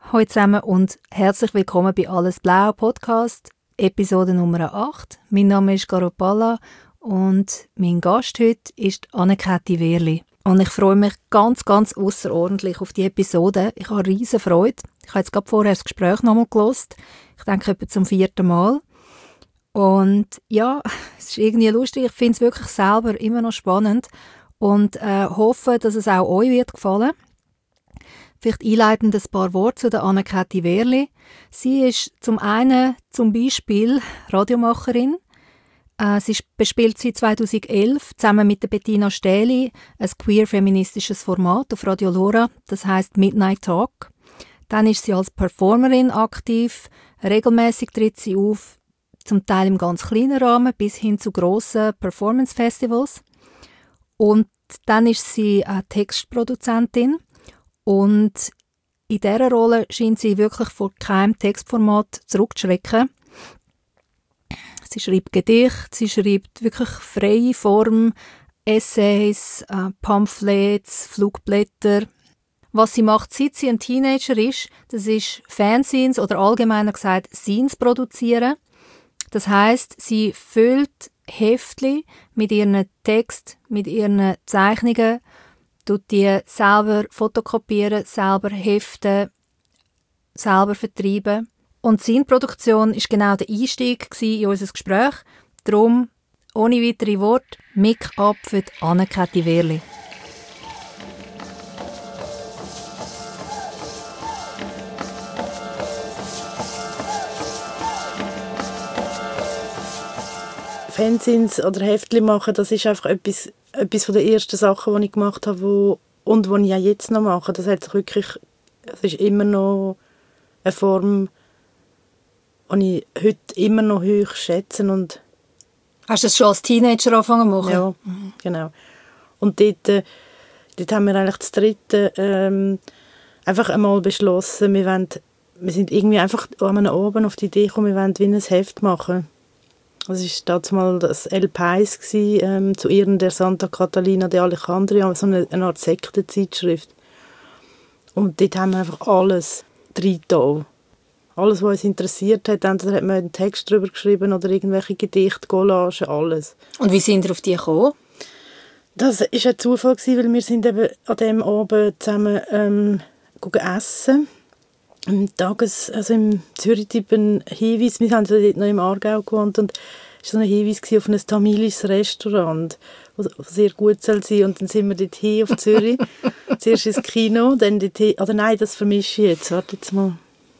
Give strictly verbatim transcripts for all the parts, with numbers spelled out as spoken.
Hallo zusammen und herzlich willkommen bei «Alles Blau» Podcast, Episode Nummer acht. Mein Name ist Caro Palla und mein Gast heute ist Anne-Käthi Wehrli. Und ich freue mich ganz, ganz ausserordentlich auf die Episode. Ich habe riesen Freude. Ich habe jetzt gerade vorher das Gespräch nochmal gehört. Ich denke etwa zum vierten Mal. Und ja, es ist irgendwie lustig. Ich finde es wirklich selber immer noch spannend und äh, hoffe, dass es auch euch wird gefallen. Vielleicht einleitend ein paar Worte zu der Anne-Käthi Wehrli. Sie ist zum einen zum Beispiel Radiomacherin. Äh, sie bespielt seit zweitausendelf zusammen mit der Bettina Stähli ein queer-feministisches Format auf Radio Lora, das heisst Midnight Talk. Dann ist sie als Performerin aktiv. Regelmäßig tritt sie auf, zum Teil im ganz kleinen Rahmen bis hin zu grossen Performance-Festivals. Und dann ist sie eine Textproduzentin. Und in dieser Rolle scheint sie wirklich vor keinem Textformat zurückzuschrecken. Sie schreibt Gedichte, sie schreibt wirklich freie Form, Essays, äh, Pamphlets, Flugblätter. Was sie macht, seit sie ein Teenager ist, das ist Fanzines oder allgemeiner gesagt Zines produzieren. Das heisst, sie füllt Heftchen mit ihren Texten, mit ihren Zeichnungen, tut die selber fotokopieren, selber heften, selber vertreiben. Und Zine-Produktion war genau der Einstieg in unser Gespräch. Darum, ohne weitere Worte, Mic ab für die Anne-Käthi Wehrli. Fanzines oder Heftchen machen, das ist einfach etwas, etwas von den ersten Sachen, die ich gemacht habe, wo, und die ich auch jetzt noch mache. Das hat sich wirklich, es ist immer noch eine Form, die ich heute immer noch hoch schätze. Und Hast du das schon als Teenager angefangen zu machen? Ja, mhm. Genau. Und dort, äh, dort haben wir eigentlich das dritte ähm, einfach einmal beschlossen, wir, wollen, wir sind irgendwie einfach an einem Abend auf die Idee gekommen, wir wollen wie ein Heft machen. Das war damals das El Pais, ähm, zu Ehren der Santa Catalina de Alejandría, so eine, eine Art Sektenzeitschrift. Und dort haben wir einfach alles reingetan. Alles, was uns interessiert hat, entweder hat man einen Text darüber geschrieben oder irgendwelche Gedichte, Collagen, alles. Und wie sind ihr auf die gekommen? Das war ein Zufall, weil wir sind eben an diesem Abend zusammen ähm, essen. Im Tages, also im Zürich ein Hinweis, wir haben dort noch im Aargau gewohnt und es war so ein Hinweis auf ein tamilisches Restaurant, das sehr gut soll sein. Und dann sind wir dort hin auf Zürich, zuerst ins Kino, dann dort hin, oder nein, das vermische ich jetzt, warte jetzt mal.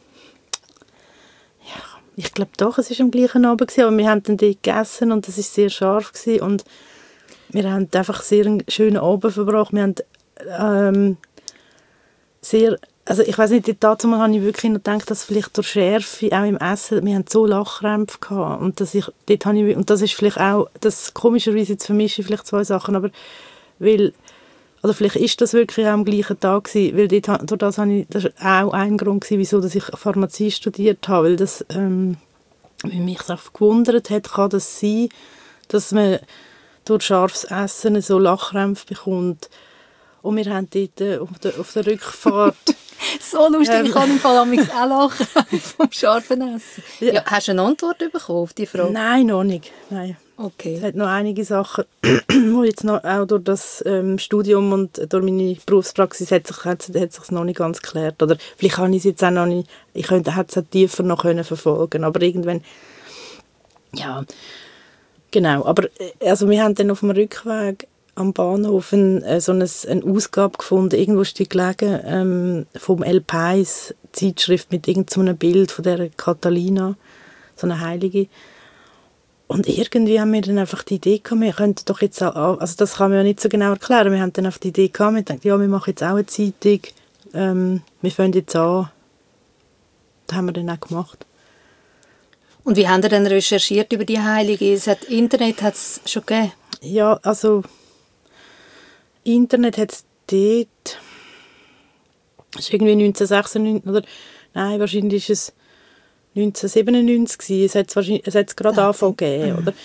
Ja, ich glaube doch, es war am gleichen Abend gewesen, aber wir haben dann dort gegessen und es war sehr scharf gewesen und wir haben einfach sehr einen schönen Abend verbracht. Wir haben ähm, sehr Also ich weiss nicht, dazu habe ich wirklich noch gedacht, dass vielleicht durch Schärfe, auch im Essen, wir hatten so Lachkrämpfe gehabt. Und, dass ich, dort habe ich, und das ist vielleicht auch, das komischerweise, jetzt vermische ich vielleicht zwei Sachen, aber weil, also vielleicht ist das wirklich auch am gleichen Tag gewesen, weil dort, durch das, habe ich, das war auch ein Grund gewesen, wieso dass ich Pharmazie studiert habe, weil das, ähm, weil mich das gewundert hat, kann das sein, dass man durch scharfes Essen so Lachkrämpfe bekommt. Und wir haben dort äh, auf, der, auf der Rückfahrt... So lustig, ähm, ich kann im Fall auch lachen vom scharfen Essen. Ja. Ja, hast du eine Antwort bekommen auf die Frage? Nein, noch nicht. Nein. Okay. Es hat noch einige Sachen, wo jetzt noch, auch durch das ähm, Studium und durch meine Berufspraxis hat sich, hat, hat sich noch nicht ganz geklärt. Oder vielleicht kann ich es jetzt auch noch nicht... Ich könnte es auch tiefer noch können verfolgen. Aber irgendwann... Ja, genau. Aber also wir haben dann auf dem Rückweg am Bahnhof ein, so eine, eine Ausgabe gefunden, irgendwo ist die gelegen, ähm, vom El Pais, Zeitschrift mit irgendeinem so Bild von der Catalina, so eine Heilige. Und irgendwie haben wir dann einfach die Idee gehabt, wir könnten doch jetzt auch, also das kann man ja nicht so genau erklären, wir haben dann einfach die Idee gehabt, wir dachten, ja, wir machen jetzt auch eine Zeitung, ähm, wir fangen jetzt an. Das haben wir dann auch gemacht. Und wie haben ihr denn recherchiert über die Heilige? Es hat, Internet hat es schon gegeben? Ja, also Internet hat es dort, das ist irgendwie neunzehnhundertsechsundneunzig, oder nein, wahrscheinlich ist es neunzehnhundertsiebenundneunzig gewesen. Es hat es, es hat es gerade okay. Angefangen gegeben, oder?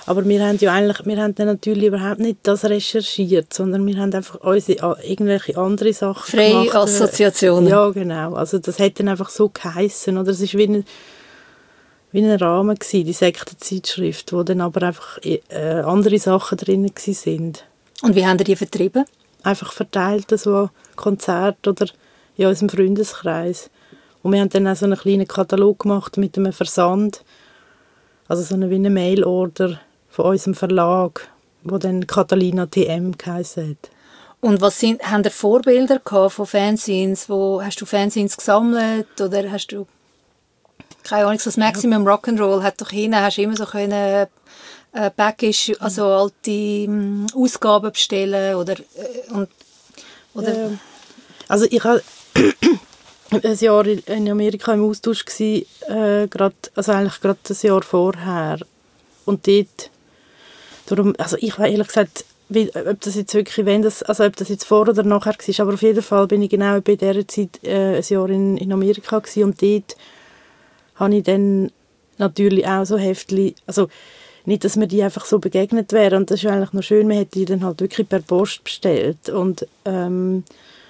Aber wir haben ja eigentlich, wir haben dann natürlich überhaupt nicht das recherchiert, sondern wir haben einfach unsere, irgendwelche andere Sachen Freie gemacht. Freie Assoziationen. Ja, genau. Also das hat dann einfach so geheissen, oder? Es war wie ein, wie ein Rahmen gewesen, die Sektenzeitschrift, wo dann aber einfach äh, andere Sachen drin waren. Und wie haben ihr die vertrieben? Einfach verteilt, so Konzerte oder in unserem Freundeskreis. Und wir haben dann auch so einen kleinen Katalog gemacht mit einem Versand, also so eine, wie eine Mailorder von unserem Verlag, wo dann Catalina T M geheissen hat. Und was sind, haben ihr Vorbilder gehabt von Fanzines? Wo, hast du Fanzines gesammelt oder hast du, keine Ahnung, so das Maximum Rock'n'Roll hat doch hinten, hast du immer so können äh, Package, also alte äh, Ausgaben bestellen oder, äh, und, oder Ja. Also ich habe ein Jahr in Amerika im Austausch gsi, äh, grad, also eigentlich gerade das Jahr vorher. Und dort, darum, also ich weiß ehrlich gesagt, wie, ob das jetzt wirklich, wenn das, also ob das jetzt vor oder nachher war, aber auf jeden Fall bin ich genau bei dieser Zeit äh, ein Jahr in, in Amerika gsi und dort habe ich dann natürlich auch so Heftchen, also nicht, dass mir die einfach so begegnet wären, und das ist eigentlich noch schön, man hätte die dann halt wirklich per Post bestellt und ähm,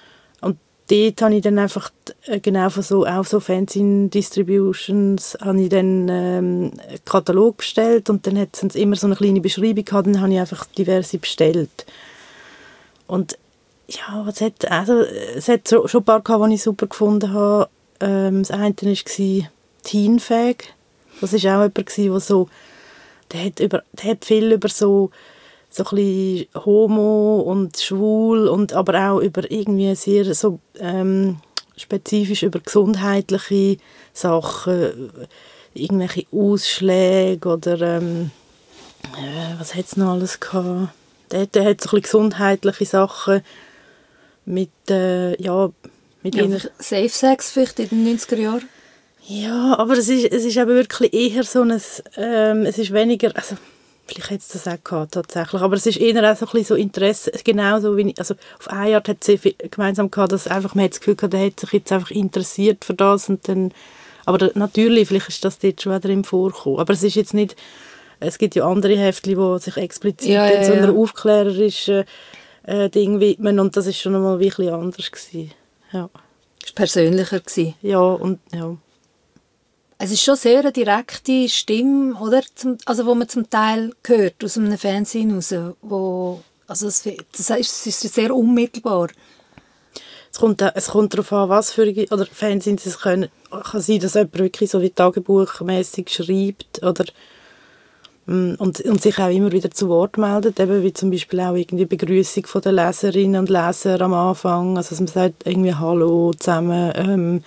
dort habe ich dann einfach genau von so, auch so Fanzine-Distributions habe ich dann ähm, einen Katalog bestellt und dann hat es immer so eine kleine Beschreibung gehabt, dann habe ich einfach diverse bestellt. Und ja, es hat, also, es hat so, schon ein paar gehabt, die ich super gefunden habe. Ähm, das eine war Teenfag. Das war auch jemand, der so, der hat, über, der hat viel über so so ein bisschen homo und schwul und aber auch über irgendwie sehr so ähm, spezifisch über gesundheitliche Sachen, irgendwelche Ausschläge oder ähm, äh, was hat es noch alles gehabt? Der, der hat so ein bisschen gesundheitliche Sachen mit, äh, ja, mit ja, Safe Sex vielleicht in den neunziger Jahren? Ja, aber es ist, es ist eben wirklich eher so ein, ähm, es ist weniger, also vielleicht hätte es das auch gehabt, tatsächlich. Aber es ist eher auch so ein bisschen so Interesse, genauso wie ich, also auf eine Art hat es sehr viel gemeinsam gehabt, dass einfach, man hat das Gefühl gehabt, der hat sich jetzt einfach interessiert für das und dann, aber da, natürlich, vielleicht ist das dort schon wieder im Vorkommen. Aber es ist jetzt nicht, es gibt ja andere Heftchen, die sich explizit ja, ja, so einer ja. aufklärerischen äh, Ding widmen und das ist schon einmal wirklich anders gewesen. Ja. Das war persönlicher gewesen. Ja, und ja. Es ist schon sehr eine direkte Stimme, oder? Zum, also wo man zum Teil hört aus einem Fernsehen raus, wo, also das, das ist, es ist sehr unmittelbar. Es kommt, es kommt darauf an, was für oder Fanzines es können. Kann sein, dass jemand wirklich so wie tagebuchmässig schreibt oder und, und sich auch immer wieder zu Wort meldet, eben wie zum Beispiel auch irgendwie Begrüßung von den Leserinnen und Lesern am Anfang, also dass man sagt irgendwie Hallo zusammen. Ähm,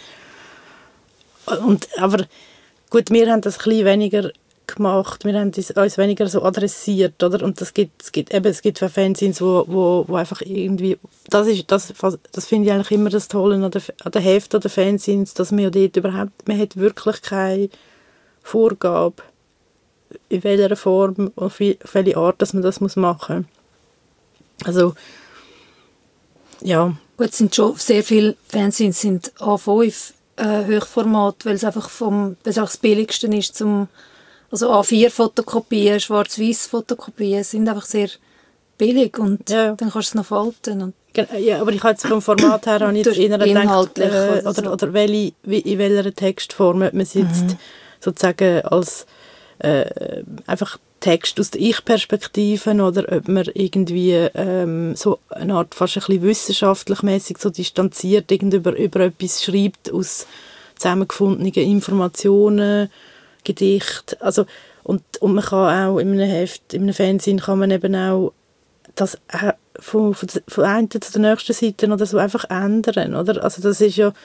und, aber gut, wir haben das ein bisschen weniger gemacht, wir haben uns weniger so adressiert, oder? Und das gibt, es gibt eben, es gibt Fanzines, wo, wo, wo einfach irgendwie, das ist, das, das finde ich eigentlich immer das Tolle an der, an der Heft oder Fanzines, dass man ja dort überhaupt, man hat wirklich keine Vorgabe, in welcher Form, auf welche Art, dass man das machen muss. Also, ja. Gut, es sind schon sehr viele Fanzines, sind A fünf äh, Hochformat, weil es einfach vom, weil es auch das billigste ist, zum, also A vier Fotokopien, Schwarz-Weiß Fotokopien sind einfach sehr billig und ja. Dann kannst du es noch falten. Und ja, aber ich habe jetzt vom Format her habe ich jetzt eher gedacht, äh, oder, so. oder welche, in welcher Textform man es jetzt mhm. sozusagen als äh, einfach Text aus der Ich-Perspektive oder ob man irgendwie ähm, so eine Art fast ein bisschen wissenschaftlich mäßig so distanziert über, über etwas schreibt aus zusammengefundenen Informationen, Gedicht, also und, und man kann auch in einem Heft, in einem Fernsehen kann man eben auch das äh, von, von, von einer zu der nächsten Seite oder so einfach ändern, oder? Also das ist ja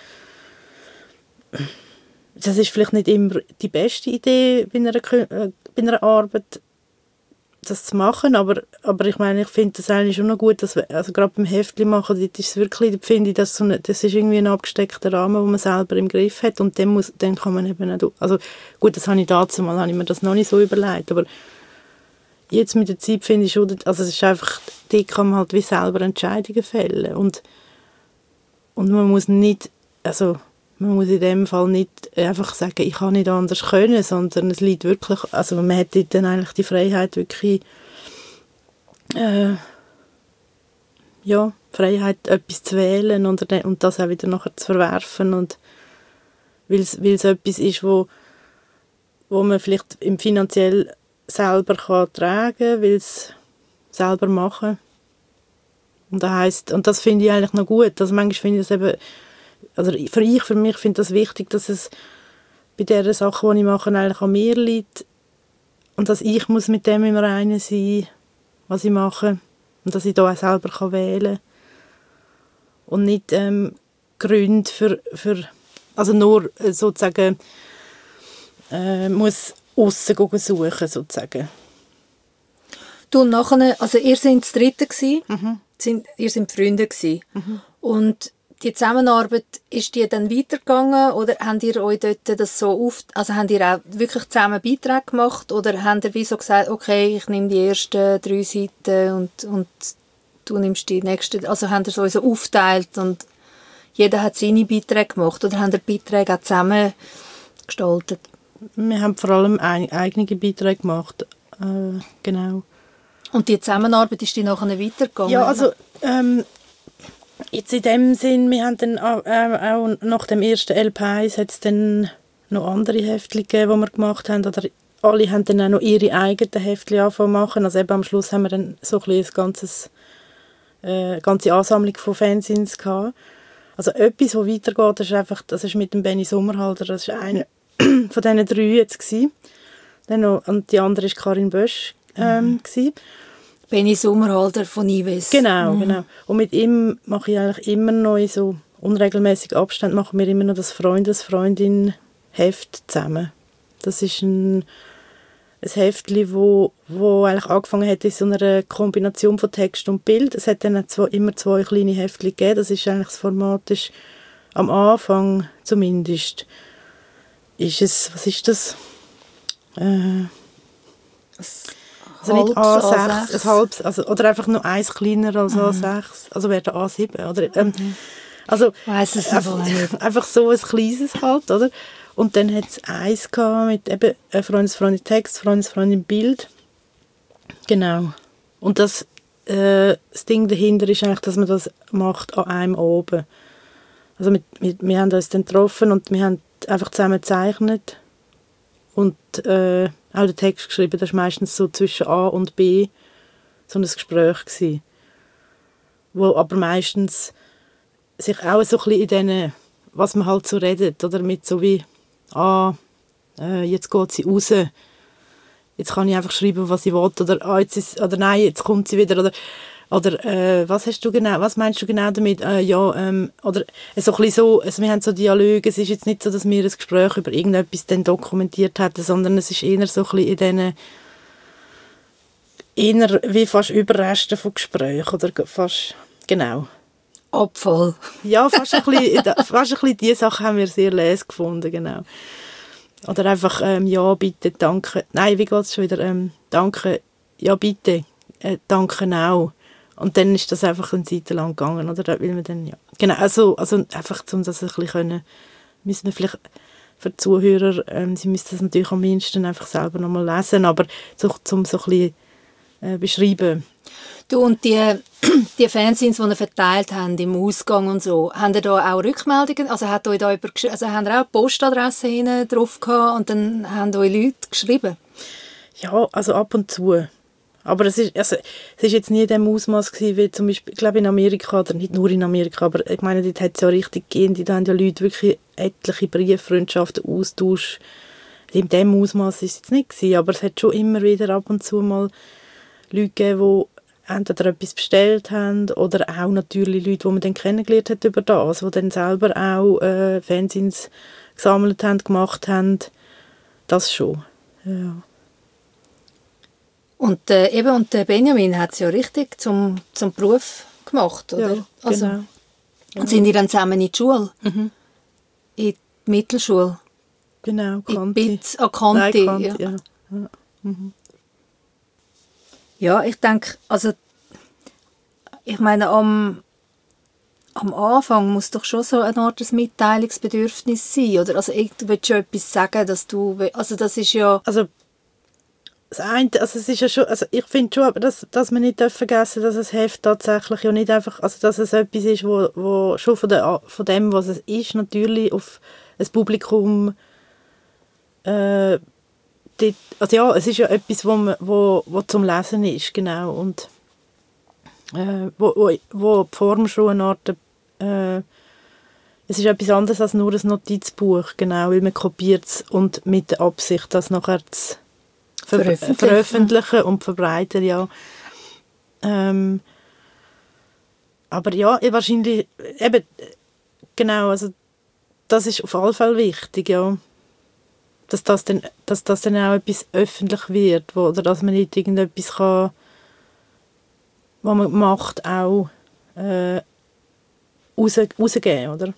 das ist vielleicht nicht immer die beste Idee bei einer, äh, bei einer Arbeit, das zu machen, aber, aber ich meine, ich finde das eigentlich schon noch gut, dass wir, also gerade beim Heftchen machen, dort ist es wirklich, dort finde ich, dass so eine, das ist irgendwie ein abgesteckter Rahmen, den man selber im Griff hat und dann, muss, dann kann man eben nicht, also gut, das habe ich dazu mal, habe ich mir das noch nicht so überlegt, aber jetzt mit der Zeit finde ich schon, also es ist einfach, dort kann man halt wie selber Entscheidungen fällen und, und man muss nicht, also man muss in dem Fall nicht einfach sagen, ich kann nicht anders können, sondern es liegt wirklich, also man hat dann eigentlich die Freiheit wirklich, äh, ja, Freiheit, etwas zu wählen und, und das auch wieder nachher zu verwerfen, und weil es etwas ist, wo, wo man vielleicht im finanziell selber kann tragen kann, weil es selber machen. Und das heisst, und das finde ich eigentlich noch gut. Also manchmal finde ich es eben, also für ich, für mich finde ich das wichtig, dass es bei den Sachen, die ich mache, eigentlich an mir liegt und dass ich muss mit dem im Reinen sein, was ich mache, und dass ich da auch selber kann wählen kann und nicht ähm, Gründe für, für, also nur äh, sozusagen äh, muss aussen suchen, sozusagen. Du, nachher, also ihr seid das Dritte gsi, Mhm. sind, ihr seid Freunde gsi. Mhm. Und die Zusammenarbeit, ist die dann weitergegangen oder habt ihr euch dort das so auf, also habt ihr auch wirklich zusammen Beiträge gemacht oder habt ihr wie so gesagt, okay, ich nehme die ersten drei Seiten und, und du nimmst die nächsten, also habt ihr so, so aufteilt und jeder hat seine Beiträge gemacht oder habt ihr Beiträge auch zusammen gestaltet? Wir haben vor allem ein, eigene Beiträge gemacht, äh, genau. Und die Zusammenarbeit ist die nachher weitergegangen? Ja, also ähm, jetzt in dem Sinn, wir haben dann auch, äh, auch nach dem ersten L P eins hat es dann noch andere Heftchen gegeben, die wir gemacht haben, oder alle haben dann auch noch ihre eigenen Heftchen angefangen zu machen. Also eben am Schluss haben wir dann so ein bisschen ein ganzes, äh, ganze Ansammlung von Fanzines gehabt. Also etwas, das weitergeht, ist einfach, das ist mit dem Benny Sommerhalder, das ist einer von diesen drei jetzt gewesen. Dann noch, und die andere war Karin Bösch. Ähm, mhm. Benny Sommerhalder von Ives. Genau, mhm. genau. Und mit ihm mache ich eigentlich immer noch in so unregelmäßigen Abständen machen wir immer noch das Freundes-Freundin-Heft zusammen. Das ist ein, ein Heftchen, wo, wo eigentlich angefangen hat in so einer Kombination von Text und Bild. Es hat dann zwei, immer zwei kleine Heftchen gegeben. Das ist eigentlich das Format, ist am Anfang zumindest, ist es, was ist das? Äh, Also nicht A sechs, ein halbes, also, oder einfach nur eins kleiner als mhm. A sechs, also wäre der A sieben. Oder, ähm, mhm. also weiss es einfach, einfach so ein kleines halt, oder? Und dann hat es eins gehabt mit eben Freundesfreundin Text, Freundesfreundin Bild. Genau. Und das, äh, das Ding dahinter ist eigentlich, dass man das macht an einem oben. Also mit, mit, wir haben uns dann getroffen und wir haben einfach zusammen gezeichnet und äh, auch den Text geschrieben. Das war meistens so zwischen A und B so ein Gespräch gewesen, wo aber meistens sich auch so ein bisschen in denen, was man halt so redet, oder mit so wie ah, äh, jetzt geht sie raus, jetzt kann ich einfach schreiben, was ich will, oder ah, jetzt ist, oder nein, jetzt kommt sie wieder, oder oder äh, was hast du genau, was meinst du genau damit? Äh, ja, ähm, oder äh, so ein bisschen so, also wir haben so Dialoge, es ist jetzt nicht so, dass wir ein Gespräch über irgendetwas dann dokumentiert hätten, sondern es ist eher so ein bisschen in diesen, eher wie fast Überreste von Gesprächen, oder fast, genau. Abfall. Ja, fast ein bisschen, fast ein bisschen diese Sachen haben wir sehr les gefunden, genau. Oder einfach, ähm, ja, bitte, danke, nein, wie geht es schon wieder, ähm, danke, ja, bitte, äh, danke auch. Und dann ist das einfach eine Zeit lang gegangen, oder? Weil wir dann, ja. Genau, also, also einfach, um das ein bisschen können, müssen wir vielleicht für die Zuhörer, ähm, sie müssen das natürlich am mindesten einfach selber nochmal lesen, aber so, um so ein bisschen äh, beschreiben. Du, und die, die Fanzines, die ihr verteilt habt im Ausgang und so, haben ihr da auch Rückmeldungen? Also, hat euch da über, also haben ihr auch Postadresse hinten drauf gehabt und dann haben euch Leute geschrieben? Ja, also ab und zu. Aber es ist, also, es ist jetzt nie in dem Ausmaß gewesen, wie zum Beispiel, ich glaube in Amerika, oder nicht nur in Amerika, aber ich meine, dort hat es ja richtig gegeben, da haben ja Leute wirklich etliche Brieffreundschaften, Austausch. In dem Ausmaß ist es jetzt nicht gewesen, aber es hat schon immer wieder ab und zu mal Leute gegeben, die entweder etwas bestellt haben oder auch natürlich Leute, die man dann kennengelernt hat über das, die dann selber auch äh, Fanzines gesammelt haben, gemacht haben. Das schon, ja. Und, äh, eben, und der Benjamin hat es ja richtig zum, zum Beruf gemacht, oder? Ja, also, genau. Und sind die dann zusammen in die Schule? Mhm. In die Mittelschule? Genau, Kanti. In Bitz, an Kanti, Nein, Kanti, ja. ja. Ja. Mhm. Ja, ich denke, also ich meine, am, am Anfang muss doch schon so eine Art Mitteilungsbedürfnis sein, oder? Also du willst schon etwas sagen, dass du, also das ist ja... Also, das eine, also es ist ja schon, also ich finde schon, aber dass, dass man nicht vergessen darf, dass ein Heft tatsächlich ja nicht einfach, also dass es etwas ist, wo, wo schon von, der, von dem, was es ist, natürlich auf ein Publikum äh, die, also ja, es ist ja etwas, wo, man, wo, wo zum Lesen ist, genau, und äh, wo, wo, wo die Form schon eine Art, äh, es ist etwas anderes als nur ein Notizbuch, genau, weil man kopiert es und mit der Absicht, das nachher zu ver- veröffentlichen. veröffentlichen und verbreiten, ja. Ähm, aber ja, wahrscheinlich, eben, genau, also das ist auf alle Fälle wichtig, ja. Dass das dann, dass das dann auch etwas öffentlich wird, wo, oder dass man nicht irgendetwas kann, was man macht, auch äh, raus, rausgeben, oder?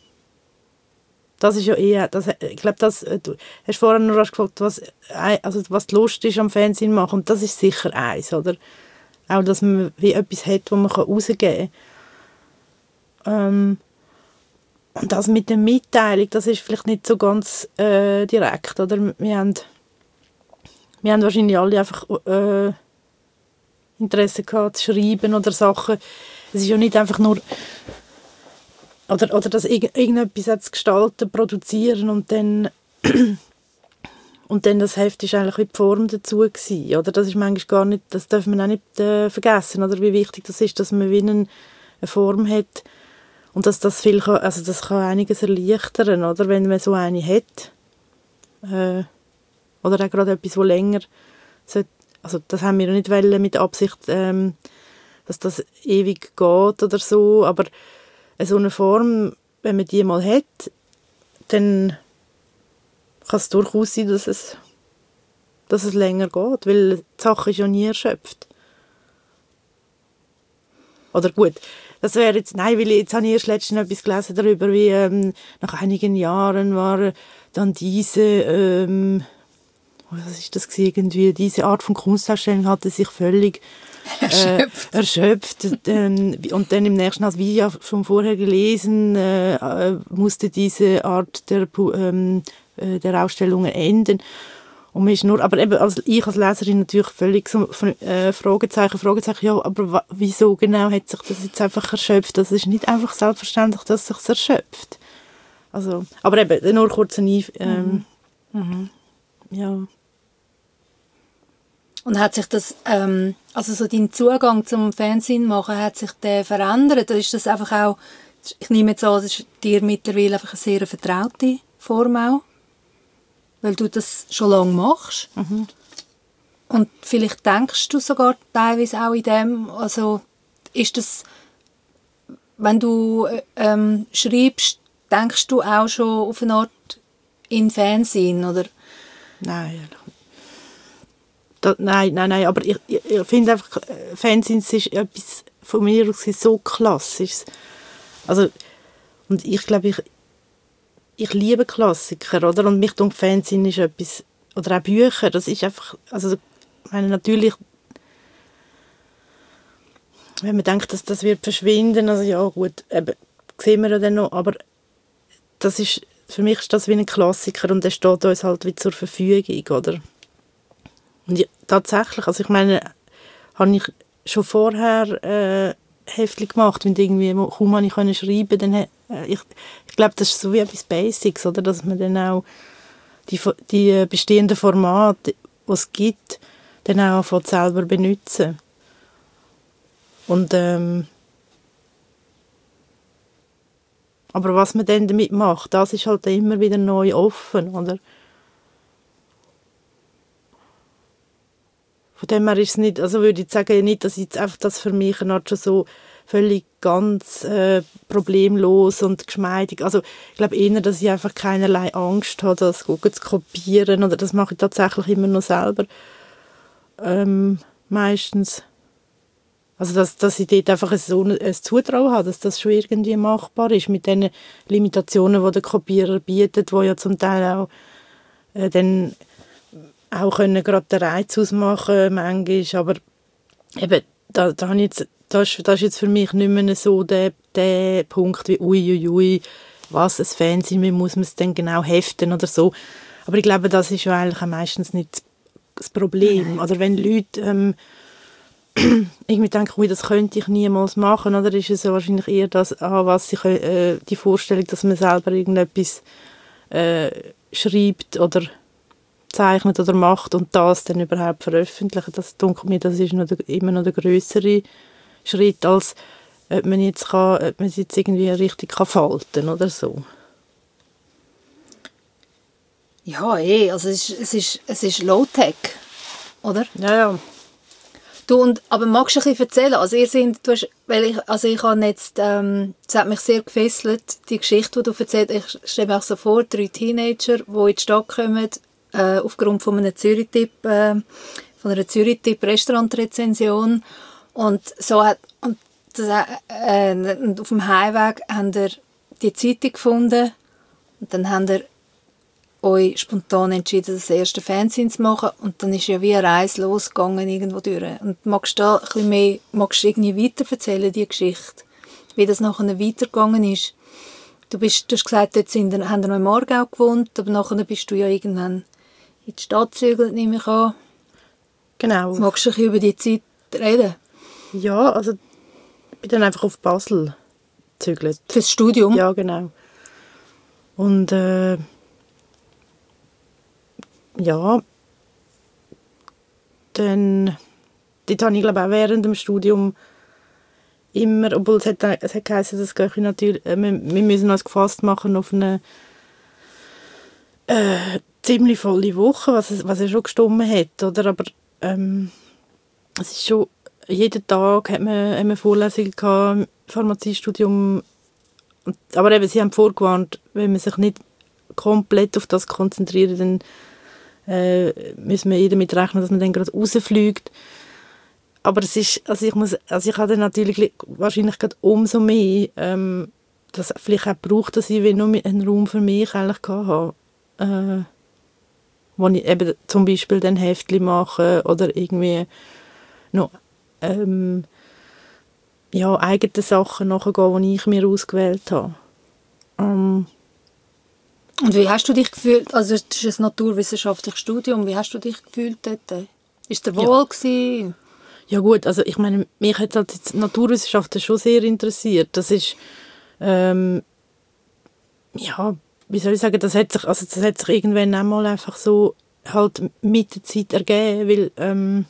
Das ist ja eher, das, ich glaube, das, du hast vorhin noch gefragt, was, also was die Lust ist am Fernsehen machen, und das ist sicher eins, oder? Auch, dass man wie etwas hat, das man rausgeben kann. Ähm, Und das mit der Mitteilung, das ist vielleicht nicht so ganz äh, direkt, oder? Wir haben, wir haben wahrscheinlich alle einfach äh, Interesse gehabt, zu schreiben oder Sachen. Es ist ja nicht einfach nur... Oder, oder das irg- irgendetwas zu gestalten, produzieren und dann... und dann das Heft ist eigentlich wie die Form dazu gewesen, oder? Das ist manchmal gar nicht... Das darf man auch nicht äh, vergessen, oder? Wie wichtig das ist, dass man wie eine, eine Form hat. Und dass das viel kann, also das kann einiges erleichtern, oder? Wenn man so eine hat. Äh, oder auch gerade etwas, das länger sollte, also das haben wir ja nicht wollen mit Absicht, ähm, dass das ewig geht oder so, aber so eine Form, wenn man die mal hat, dann kann es durchaus sein, dass es, dass es länger geht, weil die Sache ist ja nie erschöpft. Oder gut, das wäre jetzt, nein, weil jetzt habe ich erst letztens etwas gelesen darüber, wie ähm, nach einigen Jahren war dann diese, ähm, was ist das gewesen, irgendwie, diese Art von Kunstausstellung hatte sich völlig äh, erschöpft. erschöpft ähm, und dann im nächsten, als wie ja schon vorher gelesen, äh, äh, musste diese Art der, ähm, äh, der Ausstellungen enden. Und man ist nur, aber eben als, ich als Leserin natürlich völlig so äh, Fragezeichen, Fragezeichen, ja, aber wa, wieso genau hat sich das jetzt einfach erschöpft? Das ist nicht einfach selbstverständlich, dass es sich erschöpft. Also, aber eben, nur kurz ein Einf- ähm, mhm. ja. Und hat sich das, ähm, also so dein Zugang zum Fernsehen machen, hat sich der verändert? Oder ist das einfach auch, ich nehme jetzt an, das ist dir mittlerweile einfach eine sehr vertraute Form auch? Weil du das schon lange machst. Mhm. Und vielleicht denkst du sogar teilweise auch in dem, also ist das, wenn du ähm, schreibst, denkst du auch schon auf eine Art in Fernsehen, oder? Nein, da, nein, nein, nein, aber ich, ich, ich finde einfach, Fernsehen ist etwas von mir aus so klassisch. Also, und ich glaube, ich Ich liebe Klassiker, oder? Und mich denkt, Fernsehen ist etwas, oder auch Bücher, das ist einfach, also, ich meine, natürlich, wenn man denkt, dass das wird verschwinden, also ja, gut, eben, sehen wir ja dann noch, aber das ist, für mich ist das wie ein Klassiker und der steht uns halt wie zur Verfügung, oder? Und ich, tatsächlich, also ich meine, habe ich schon vorher äh, Heftchen gemacht, wenn irgendwie kaum habe ich können schreiben, dann äh, ich, ich glaube, das ist so wie etwas Basics, oder, dass man dann auch die, die bestehenden Formate, die es gibt, dann auch von selber benutzen. Und ähm, aber was man dann damit macht, das ist halt immer wieder neu offen, oder? Von dem her ist es nicht, also würde ich sagen, nicht, dass jetzt einfach das für mich eine Art schon so völlig ganz äh, problemlos und geschmeidig, also ich glaube eher, dass ich einfach keinerlei Angst habe, das gut zu kopieren, oder das mache ich tatsächlich immer noch selber, ähm, meistens. Also dass, dass ich dort einfach so ein, ein Zutrauen habe, dass das schon irgendwie machbar ist, mit den Limitationen, die der Kopierer bietet, die ja zum Teil auch äh, dann auch können gerade den Reiz ausmachen manchmal, aber eben, da, da, habe ich jetzt, das, ist, das ist jetzt für mich nicht mehr so der, der Punkt wie uiuiui, ui, ui, was ein Fernsehen, wie muss man es denn genau heften oder so. Aber ich glaube, das ist ja eigentlich auch meistens nicht das Problem. Oder wenn Leute ähm, irgendwie denken, ui, das könnte ich niemals machen, oder ist es ja wahrscheinlich eher das, ah, was ich, äh, die Vorstellung, dass man selber irgendetwas äh, schreibt oder zeichnet oder macht und das dann überhaupt veröffentlichen. Das denke mir, das ist noch der, immer noch der grössere Schritt, als ob man jetzt kann, ob man es jetzt irgendwie richtig kann falten oder so. Ja, eh, also es ist, es ist, es ist Low-Tech, oder? Ja, ja. Du, und, aber magst du ein bisschen erzählen? Also ihr sind, du hast, weil ich, also ich habe jetzt, ähm, es hat mich sehr gefesselt, die Geschichte, die du erzählst. Ich stelle mir auch so vor, drei Teenager, die in die Stadt kommen, äh, aufgrund von einem Zürich-Tipp, äh, von einer Zürich-Tipp-Restaurant-Rezension. Und so hat, und das, äh, und auf dem Heimweg haben wir die Zeitung gefunden und dann haben wir euch spontan entschieden, das erste Fernsehen zu machen und dann ist ja wie eine Reise losgegangen irgendwo durch. Und magst du da ein bisschen mehr, magst du irgendwie weiter erzählen, die Geschichte, wie das nachher weitergegangen ist? Du, bist, du hast gesagt, dort sind, haben wir noch im Aargau gewohnt, aber nachher bist du ja irgendwann in die Stadt gezügelt, nehme ich an. Genau. Magst du ein bisschen über die Zeit reden? Ja, also ich bin dann einfach auf Basel gezügelt. Fürs Studium? Ja, genau. Und äh, ja, dann, dort habe ich glaube auch während dem Studium immer, obwohl es hat, es hat geheißen, das gehe ich natürlich, äh, wir, wir müssen uns gefasst machen auf eine äh, ziemlich volle Woche, was, es, was ja schon gestimmt hat, oder? Aber ähm, es ist schon, jeden Tag hat man, hat man Vorlesungen gehabt, im Pharmaziestudium, aber eben, sie haben vorgewarnt, wenn man sich nicht komplett auf das konzentriert, dann äh, müssen wir eh damit rechnen, dass man dann gerade rausfliegt. Aber es ist, also ich muss, also ich habe dann natürlich wahrscheinlich gerade umso mehr, ähm, das vielleicht auch gebraucht, dass ich nur einen Raum für mich eigentlich hatte, äh, wo ich eben zum Beispiel dann Heftchen mache oder irgendwie noch ähm, ja, eigene Sachen nachgehen, die ich mir ausgewählt habe. Ähm, Und wie hast du dich gefühlt, also es ist ein naturwissenschaftliches Studium, wie hast du dich gefühlt dort? Ist der wohl gewesen? Ja gut, also ich meine, mich hat halt jetzt Naturwissenschaften schon sehr interessiert. Das ist, ähm, ja, wie soll ich sagen, das hat sich, also das hat sich irgendwann einmal einfach so halt mit der Zeit ergeben, weil, ähm,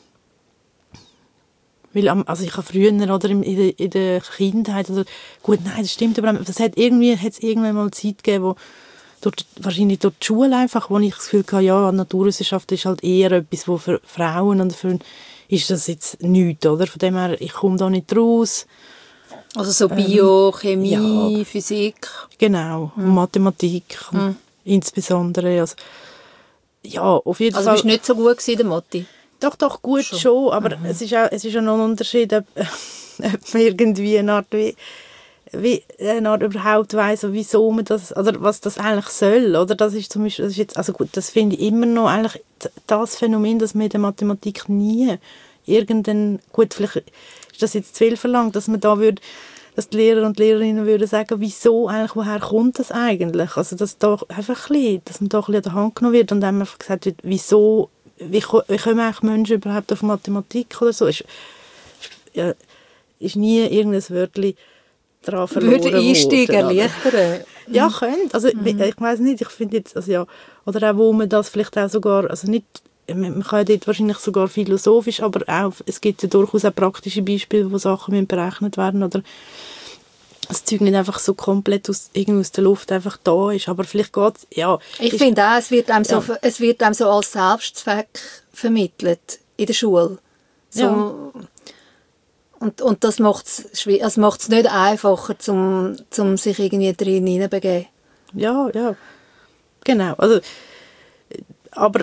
weil also ich habe früher oder in der, in der Kindheit, also, gut, nein, das stimmt, aber das hat irgendwie, hat es irgendwann mal Zeit gegeben, wo durch, wahrscheinlich durch die Schule einfach, wo ich das Gefühl hatte, ja, Naturwissenschaft ist halt eher etwas, wo für Frauen und für ist das jetzt nichts, oder? Von dem her, ich komme da nicht raus. Also so Bio, ähm, Chemie, ja, Physik. Genau, mhm. Mathematik mhm. insbesondere. Also, ja, auf jeden also Fall. Also bist du nicht so gut gewesen, der Mathe? Doch, doch, gut schon, schon aber mhm. es ist auch, es ist auch noch ein Unterschied, ob, ob man irgendwie eine Art, wie, wie eine Art überhaupt weiss, wieso man das, oder was das eigentlich soll, oder? Das ist zum Beispiel, das ist jetzt, also gut, das finde ich immer noch eigentlich das Phänomen, dass man in der Mathematik nie irgendein, gut, vielleicht ist das jetzt zu viel verlangt, dass man da würde, dass die Lehrer und Lehrerinnen würden sagen, wieso eigentlich, woher kommt das eigentlich? Also, dass da einfach ein bisschen, dass man da ein bisschen an der Hand genommen wird und dann einfach gesagt wird, wieso, wie, wie kommen eigentlich Menschen überhaupt auf Mathematik oder so? Ist, ist, ist nie irgendein Wörtchen daran verloren würde Einstieg erleichtern. Ja, könnte. Also, mhm. ich, ich weiss nicht, ich finde jetzt, also ja, oder auch, wo man das vielleicht auch sogar, also nicht, man kann ja dort wahrscheinlich sogar philosophisch, aber auch, es gibt ja durchaus auch praktische Beispiele, wo Sachen berechnet werden oder das Zeug nicht einfach so komplett aus, irgendwie aus der Luft einfach da ist, aber vielleicht geht es, ja. Ich finde auch, es wird, einem so, ja. es wird einem so als Selbstzweck vermittelt in der Schule. So, ja. Und, und das macht es also macht's nicht einfacher, um zum sich irgendwie drin hineinbegeben. Ja, ja, genau. Also, aber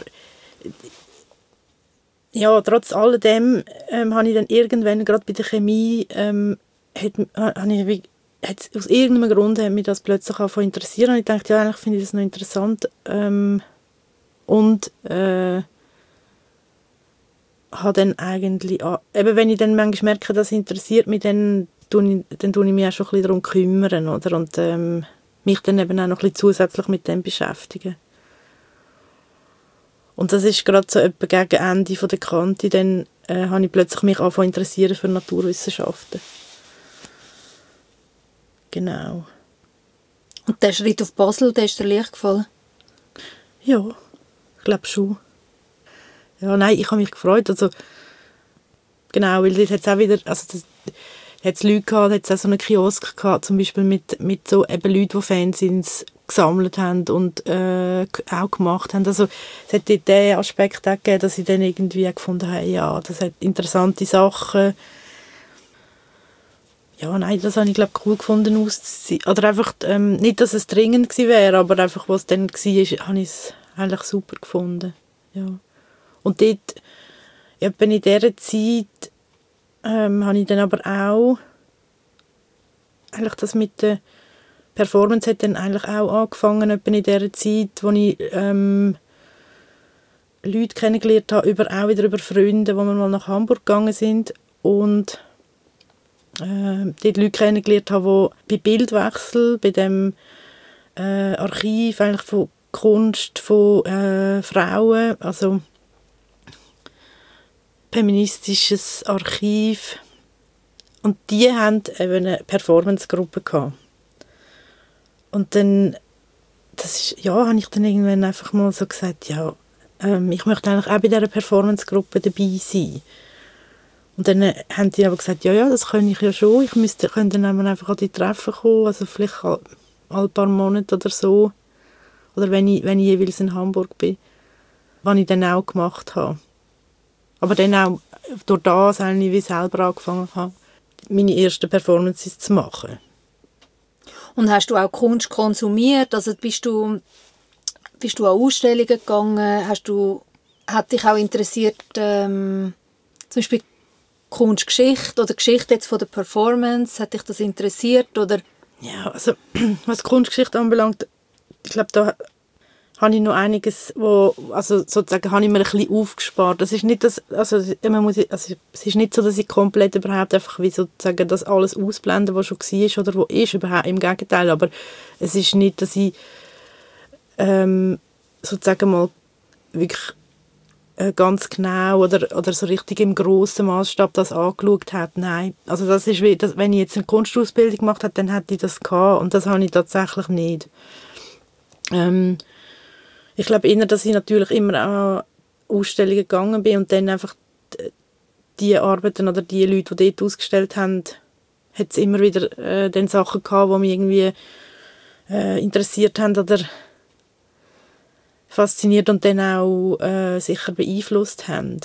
ja, trotz alledem ähm, habe ich dann irgendwann, gerade bei der Chemie, ähm, hat, habe ich wie, hat, aus irgendeinem Grund hat mich das plötzlich auch interessiert und ich dachte, ja, eigentlich finde ich das noch interessant. Ähm, und äh, habe dann eigentlich, eben wenn ich dann manchmal merke, das interessiert mich, dann tue ich, dann tue ich mich auch schon ein bisschen darum kümmern, oder? Und ähm, mich dann eben auch noch ein bisschen zusätzlich mit dem beschäftigen. Und das ist gerade so etwa gegen Ende von der Kante, dann äh, habe ich plötzlich mich angefangen zu interessieren für Naturwissenschaften. Genau. Und der Schritt auf Basel, der ist dir leicht gefallen? Ja, ich glaube schon. Ja, nein, ich habe mich gefreut. Also, genau, weil dort hat es auch wieder, also das, hat es Leute gehabt, hat es auch so einen Kiosk gehabt, zum Beispiel mit, mit so eben Leuten, die Fanzines gesammelt haben und äh, auch gemacht haben. Also es hat dort den Aspekt auch gegeben, dass ich dann irgendwie gefunden habe, ja, das hat interessante Sachen. Ja, nein, das habe ich, glaube ich, cool gefunden auszuziehen. Oder einfach, ähm, nicht, dass es dringend gewesen wäre, aber einfach, was dann war, habe ich es eigentlich super gefunden. Ja. Und dort, etwa in dieser Zeit, ähm, habe ich dann aber auch eigentlich das mit der Performance hat dann eigentlich auch angefangen, etwa in dieser Zeit, wo ich ähm, Leute kennengelernt habe, über, auch wieder über Freunde, wo wir mal nach Hamburg gegangen sind und äh, dort Leute kennengelernt habe, die bei Bildwechsel, bei dem äh, Archiv eigentlich von Kunst von äh, Frauen, also feministisches Archiv, und die haben eben eine Performance-Gruppe gehabt. Und dann, das ist, ja, habe ich dann irgendwann einfach mal so gesagt, ja, ähm, ich möchte eigentlich auch bei dieser Performance-Gruppe dabei sein. Und dann äh, haben die aber gesagt, ja, ja, das kann ich ja schon, ich müsste, könnte dann einfach an die Treffen kommen, also vielleicht alle, alle paar Monate oder so, oder wenn ich, wenn ich jeweils in Hamburg bin, was ich dann auch gemacht habe. Aber dann auch durch das, als ich wie selber angefangen habe, meine ersten Performances zu machen. Und hast du auch Kunst konsumiert? Also bist du, bist du an Ausstellungen gegangen? Hast du, hat dich auch interessiert, ähm, zum Beispiel Kunstgeschichte oder Geschichte jetzt von der Performance? Hat dich das interessiert? Oder? Ja, also was Kunstgeschichte anbelangt, ich glaube, da habe ich noch einiges, wo, also sozusagen habe ich mir ein bisschen aufgespart. Das ist nicht das, also, man muss, also es ist nicht so, dass ich komplett überhaupt einfach wie sozusagen das alles ausblende, was schon war oder wo ist, überhaupt im Gegenteil. Aber es ist nicht, dass ich ähm, sozusagen mal wirklich äh, ganz genau oder, oder so richtig im grossen Maßstab das angeschaut habe. Nein, also das ist wie, das, wenn ich jetzt eine Kunstausbildung gemacht habe, dann hätte ich das gehabt und das habe ich tatsächlich nicht. Ähm, Ich glaube eher, dass ich natürlich immer an Ausstellungen gegangen bin und dann einfach die Arbeiten oder die Leute, die dort ausgestellt haben, hat es immer wieder äh, dann Sachen gehabt, die mich irgendwie äh, interessiert haben oder fasziniert und dann auch äh, sicher beeinflusst haben.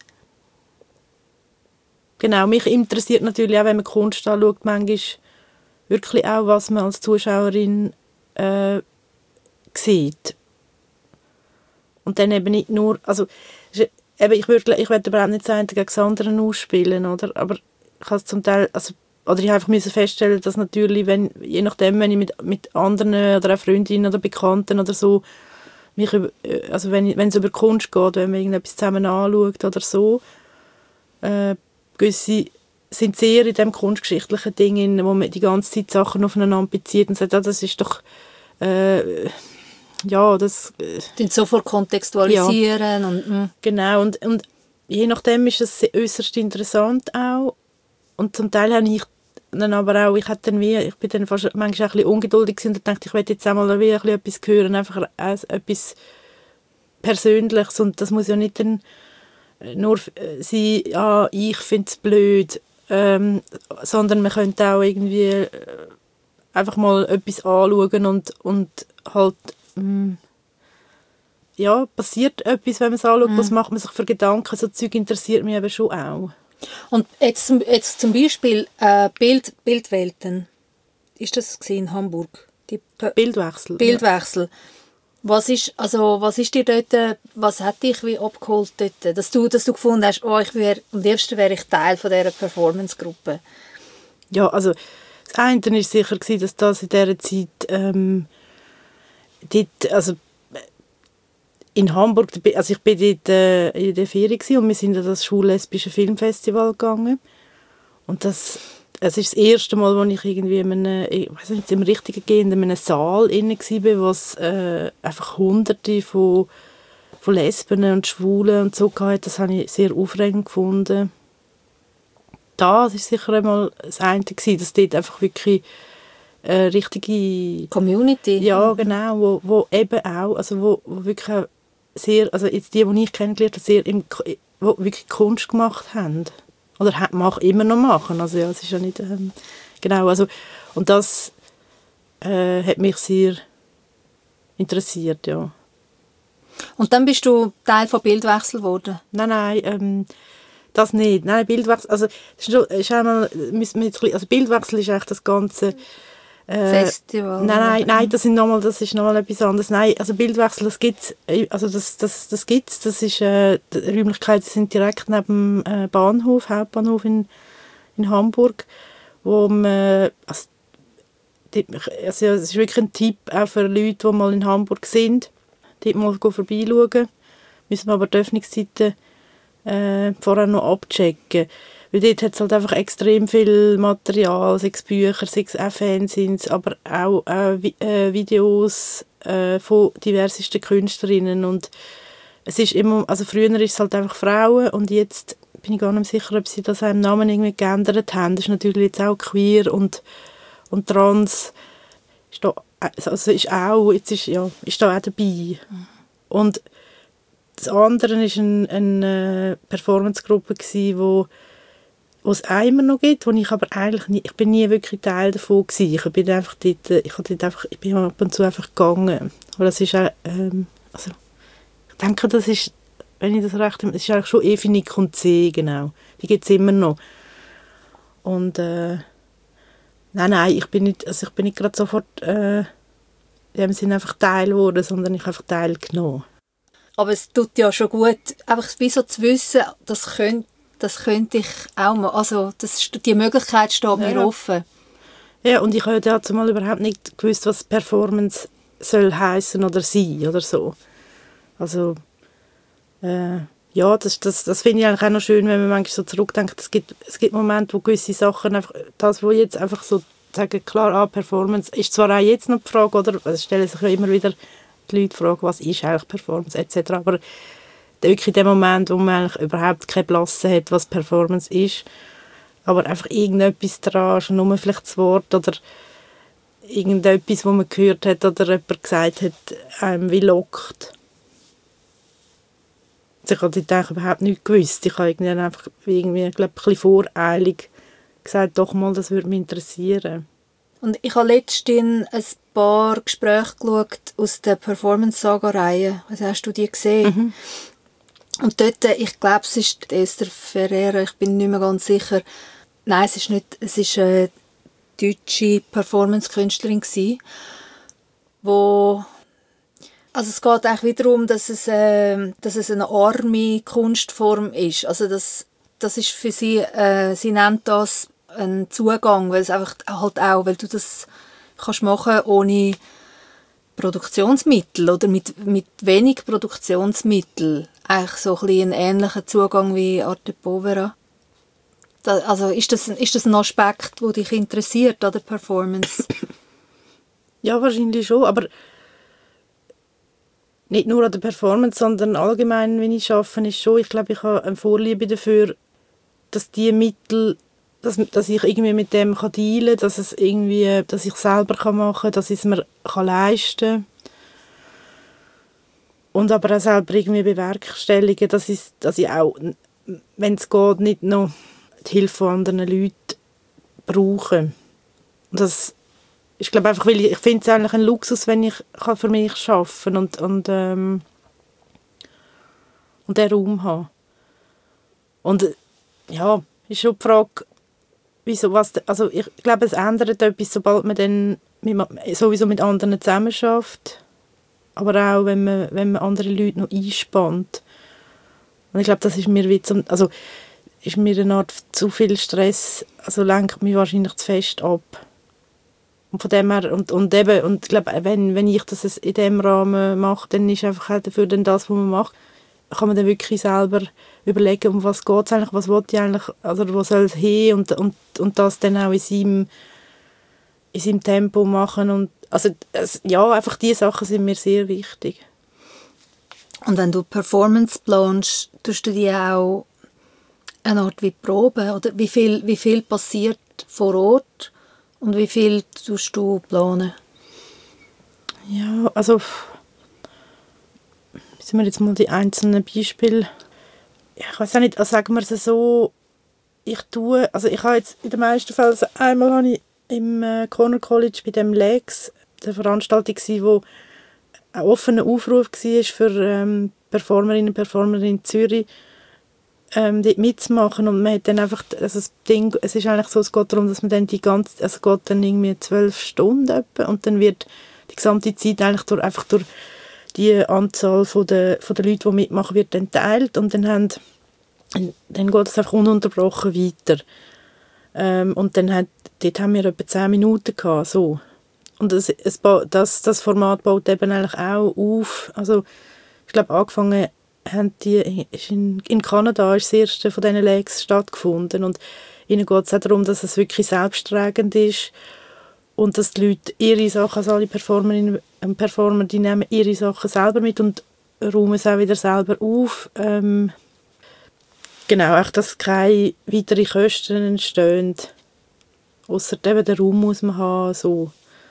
Genau, mich interessiert natürlich auch, wenn man Kunst anschaut, manchmal wirklich auch, was man als Zuschauerin äh, sieht. Und dann eben nicht nur, also eben, ich würde ich würde überhaupt nicht sagen, gegen das andere ausspielen, oder? Aber ich habe zum Teil, also, oder ich habe einfach feststellen, dass natürlich, wenn, je nachdem, wenn ich mit, mit anderen oder auch Freundinnen oder Bekannten oder so, mich über, also wenn, ich, wenn es über Kunst geht, wenn man irgendetwas zusammen anschaut oder so, äh, gewisse sind sehr in dem kunstgeschichtlichen Ding, wo man die ganze Zeit Sachen aufeinander bezieht und sagt, ah, das ist doch äh, ja, das... Den sofort kontextualisieren. Ja. Und, mm. Genau, und, und je nachdem ist es äußerst interessant auch. Und zum Teil habe ich dann aber auch, ich, dann wie, ich bin dann fast manchmal auch ein bisschen ungeduldig und dachte, ich möchte jetzt einmal wie ein bisschen etwas hören, einfach etwas Persönliches. Und das muss ja nicht dann nur sein, ja, ich finde es blöd, ähm, sondern man könnte auch irgendwie einfach mal etwas anschauen und, und halt ja, passiert etwas, wenn man es anschaut, mm. was macht man sich für Gedanken, so Zeug interessiert mich eben schon auch. Und jetzt, jetzt zum Beispiel äh, Bild, Bildwelten, ist das in Hamburg? Die P- Bildwechsel. Bildwechsel. Ja. Was ist, also, was ist dir dort, was hat dich wie abgeholt dort? Dass du, dass du gefunden hast, oh, ich wär, am liebsten wäre ich Teil von dieser Performance-Gruppe. Ja, also das eine war sicher, dass das in dieser Zeit ähm, dort, also in Hamburg, also ich bin dort äh, in der Ferien gewesen, und wir sind an das schwul-lesbische Filmfestival gegangen. Und das, es ist das erste Mal, wo ich irgendwie in einem, ich weiß nicht, im richtigen Gehen, in einem Saal inne war, wo es äh, einfach Hunderte von, von Lesben und Schwulen und so gab. Das habe ich sehr aufregend gefunden. Das war sicher einmal das eine, dass dort einfach wirklich eine richtige Community. Ja, genau, wo, wo eben auch, also wo, wo wirklich auch sehr, also jetzt die, die ich kennengelernt habe, sehr im, wo wirklich Kunst gemacht haben. Oder mach, immer noch machen. Also ja, es ist ja nicht, ähm, genau, also, und das äh, hat mich sehr interessiert, ja. Und dann bist du Teil von Bildwechsel geworden? Nein, nein, ähm, das nicht. Nein, Bildwechsel, also, ist schon, ist einmal, müssen wir jetzt, also Bildwechsel ist eigentlich das Ganze Äh, Festival? Nein, nein, nein, das, sind noch mal, das ist nochmal etwas anderes. Nein, also Bildwechsel, das gibt's, also das, das, das gibt's, das ist, äh, die Räumlichkeiten sind direkt neben dem äh, Bahnhof, Hauptbahnhof in, in Hamburg, wo man, also, die, also es ist wirklich ein Tipp auch für Leute, die mal in Hamburg sind, dort mal vorbeischauen, müssen wir aber die Öffnungszeiten äh, vorher noch abchecken. Weil dort hat es halt einfach extrem viel Material, sei es Bücher, sei es auch Fanzines, aber auch äh, Vi- äh, Videos äh, von diversesten Künstlerinnen. Und es ist immer, also früher ist es halt einfach Frauen, und jetzt bin ich gar nicht sicher, ob sie das auch im Namen irgendwie geändert haben. Das ist natürlich jetzt auch queer und, und trans. Ist da, also ist auch, jetzt ist, ja, ist da auch dabei. Mhm. Und das andere war eine, eine Performance-Gruppe, die wo es auch immer noch gibt, wo ich aber eigentlich nie, ich bin nie wirklich Teil davon gewesen. Ich bin einfach dort, ich, dort einfach, ich bin ab und zu einfach gegangen. Aber das ist auch, ähm, also, ich denke, das ist, wenn ich das recht habe, das ist eigentlich schon Evenik und C, genau. Die gibt es immer noch. Und, äh, nein, nein, ich bin nicht, also ich bin nicht gerade sofort, äh, in dem Sinne einfach Teil geworden, sondern ich habe einfach teilgenommen. Aber es tut ja schon gut, einfach wie so zu wissen, das könnte Das könnte ich auch mal. Also das, die Möglichkeit steht mir ja. offen. Ja, und ich habe dazu mal überhaupt nicht gewusst, was Performance soll heissen oder sein oder so. Also äh, ja, das, das, das finde ich eigentlich auch noch schön, wenn man manchmal so zurückdenkt. Es gibt, es gibt Momente, wo gewisse Sachen einfach, das, wo jetzt einfach so sagen, klar, ah, Performance ist zwar auch jetzt noch die Frage, oder es stellen sich ja immer wieder die Leute die Frage, was ist eigentlich Performance et cetera. Aber wirklich in dem Moment, wo man eigentlich überhaupt keine Blasse hat, was Performance ist, aber einfach irgendetwas dran, schon nur vielleicht das Wort oder irgendetwas, was man gehört hat oder jemand gesagt hat, einem wie lockt. Also ich habe dort überhaupt nichts gewusst. Ich habe irgendwie einfach irgendwie, glaube ich, ein bisschen voreilig gesagt, doch mal, das würde mich interessieren. Und ich habe letztens ein paar Gespräche geschaut aus der Performance-Saga-Reihe. Also hast du die gesehen? Mhm. Und dort, ich glaube, es ist Esther Ferreira, ich bin nicht mehr ganz sicher. Nein, es ist nicht, es ist eine deutsche Performance-Künstlerin gewesen, wo, also es geht eigentlich wieder darum, dass es, äh, dass es eine arme Kunstform ist. Also das, das ist für sie, äh, sie nennt das einen Zugang, weil es einfach halt auch, weil du das kannst machen ohne Produktionsmittel oder mit, mit wenig Produktionsmittel. Eigentlich so ein bisschen einen ähnlichen Zugang wie Arte Povera. Da, also ist das, ist das ein Aspekt, der dich interessiert an der Performance? Ja, wahrscheinlich schon, aber nicht nur an der Performance, sondern allgemein, wenn ich arbeite, ist schon, ich glaube, ich habe eine Vorliebe dafür, dass die Mittel, dass, dass ich irgendwie mit dem kann dealen kann, dass es irgendwie, dass ich selber machen kann, dass ich es mir kann leisten kann. Und aber auch selber irgendwie bewerkstelligen, dass ich, dass ich auch, wenn es geht, nicht noch die Hilfe von anderen Leuten brauche. Und das ist, glaube ich, einfach, weil ich, ich finde es eigentlich ein Luxus, wenn ich kann für mich arbeiten kann und, und, ähm, und den Raum habe. Und ja, ist schon die Frage, wieso, was, also ich glaube, es ändert etwas, sobald man dann mit, sowieso mit anderen zusammenarbeitet, aber auch, wenn man, wenn man andere Leute noch einspannt. Und ich glaube, das ist mir wie zum, also ist mir eine Art zu viel Stress, also lenkt mich wahrscheinlich zu fest ab. Und von dem her, und, und eben, und ich glaube, wenn, wenn ich das in diesem Rahmen mache, dann ist einfach auch dafür dann das, was man macht, kann man dann wirklich selber überlegen, um was geht es eigentlich, was will ich eigentlich, also wo soll es hin und, und, und das dann auch in seinem, in seinem Tempo machen. Und, also, es, ja, einfach diese Sachen sind mir sehr wichtig. Und wenn du Performance planst, tust du die auch eine Art wie Proben? Oder wie viel, wie viel passiert vor Ort und wie viel tust du planen? Ja, also sind wir jetzt mal die einzelnen Beispiele. Ja, ich weiß auch nicht, also sagen wir es so, ich tue, also ich habe jetzt in den meisten Fällen, also einmal habe ich im äh, Corner College bei dem Lex, der Veranstaltung gewesen, wo ein offener Aufruf war für ähm, Performerinnen und Performer in Zürich, ähm, dort mitzumachen, und man hat dann einfach, also das Ding, es ist eigentlich so, es geht darum, dass man dann die ganze, also es geht dann irgendwie zwölf Stunden etwa, und dann wird die gesamte Zeit eigentlich durch, einfach durch die Anzahl von der, von der Leute, die mitmachen, wird dann geteilt, und dann, haben, dann geht es einfach ununterbrochen weiter. Ähm, und dann hat, dort haben wir etwa zehn Minuten gehabt, so. Und das, es, das, das Format baut eben eigentlich auch auf. Also ich glaube, angefangen haben die, ist in, in Kanada ist das erste von diesen Legs stattgefunden, und ihnen geht es auch darum, dass es wirklich selbsttragend ist und dass die Leute ihre Sachen, also alle Performerinnen und Performer, die nehmen ihre Sachen selber mit und räumen es auch wieder selber auf. Ähm, genau, auch, dass keine weiteren Kosten entstehen, ausser eben den Raum muss man haben, so.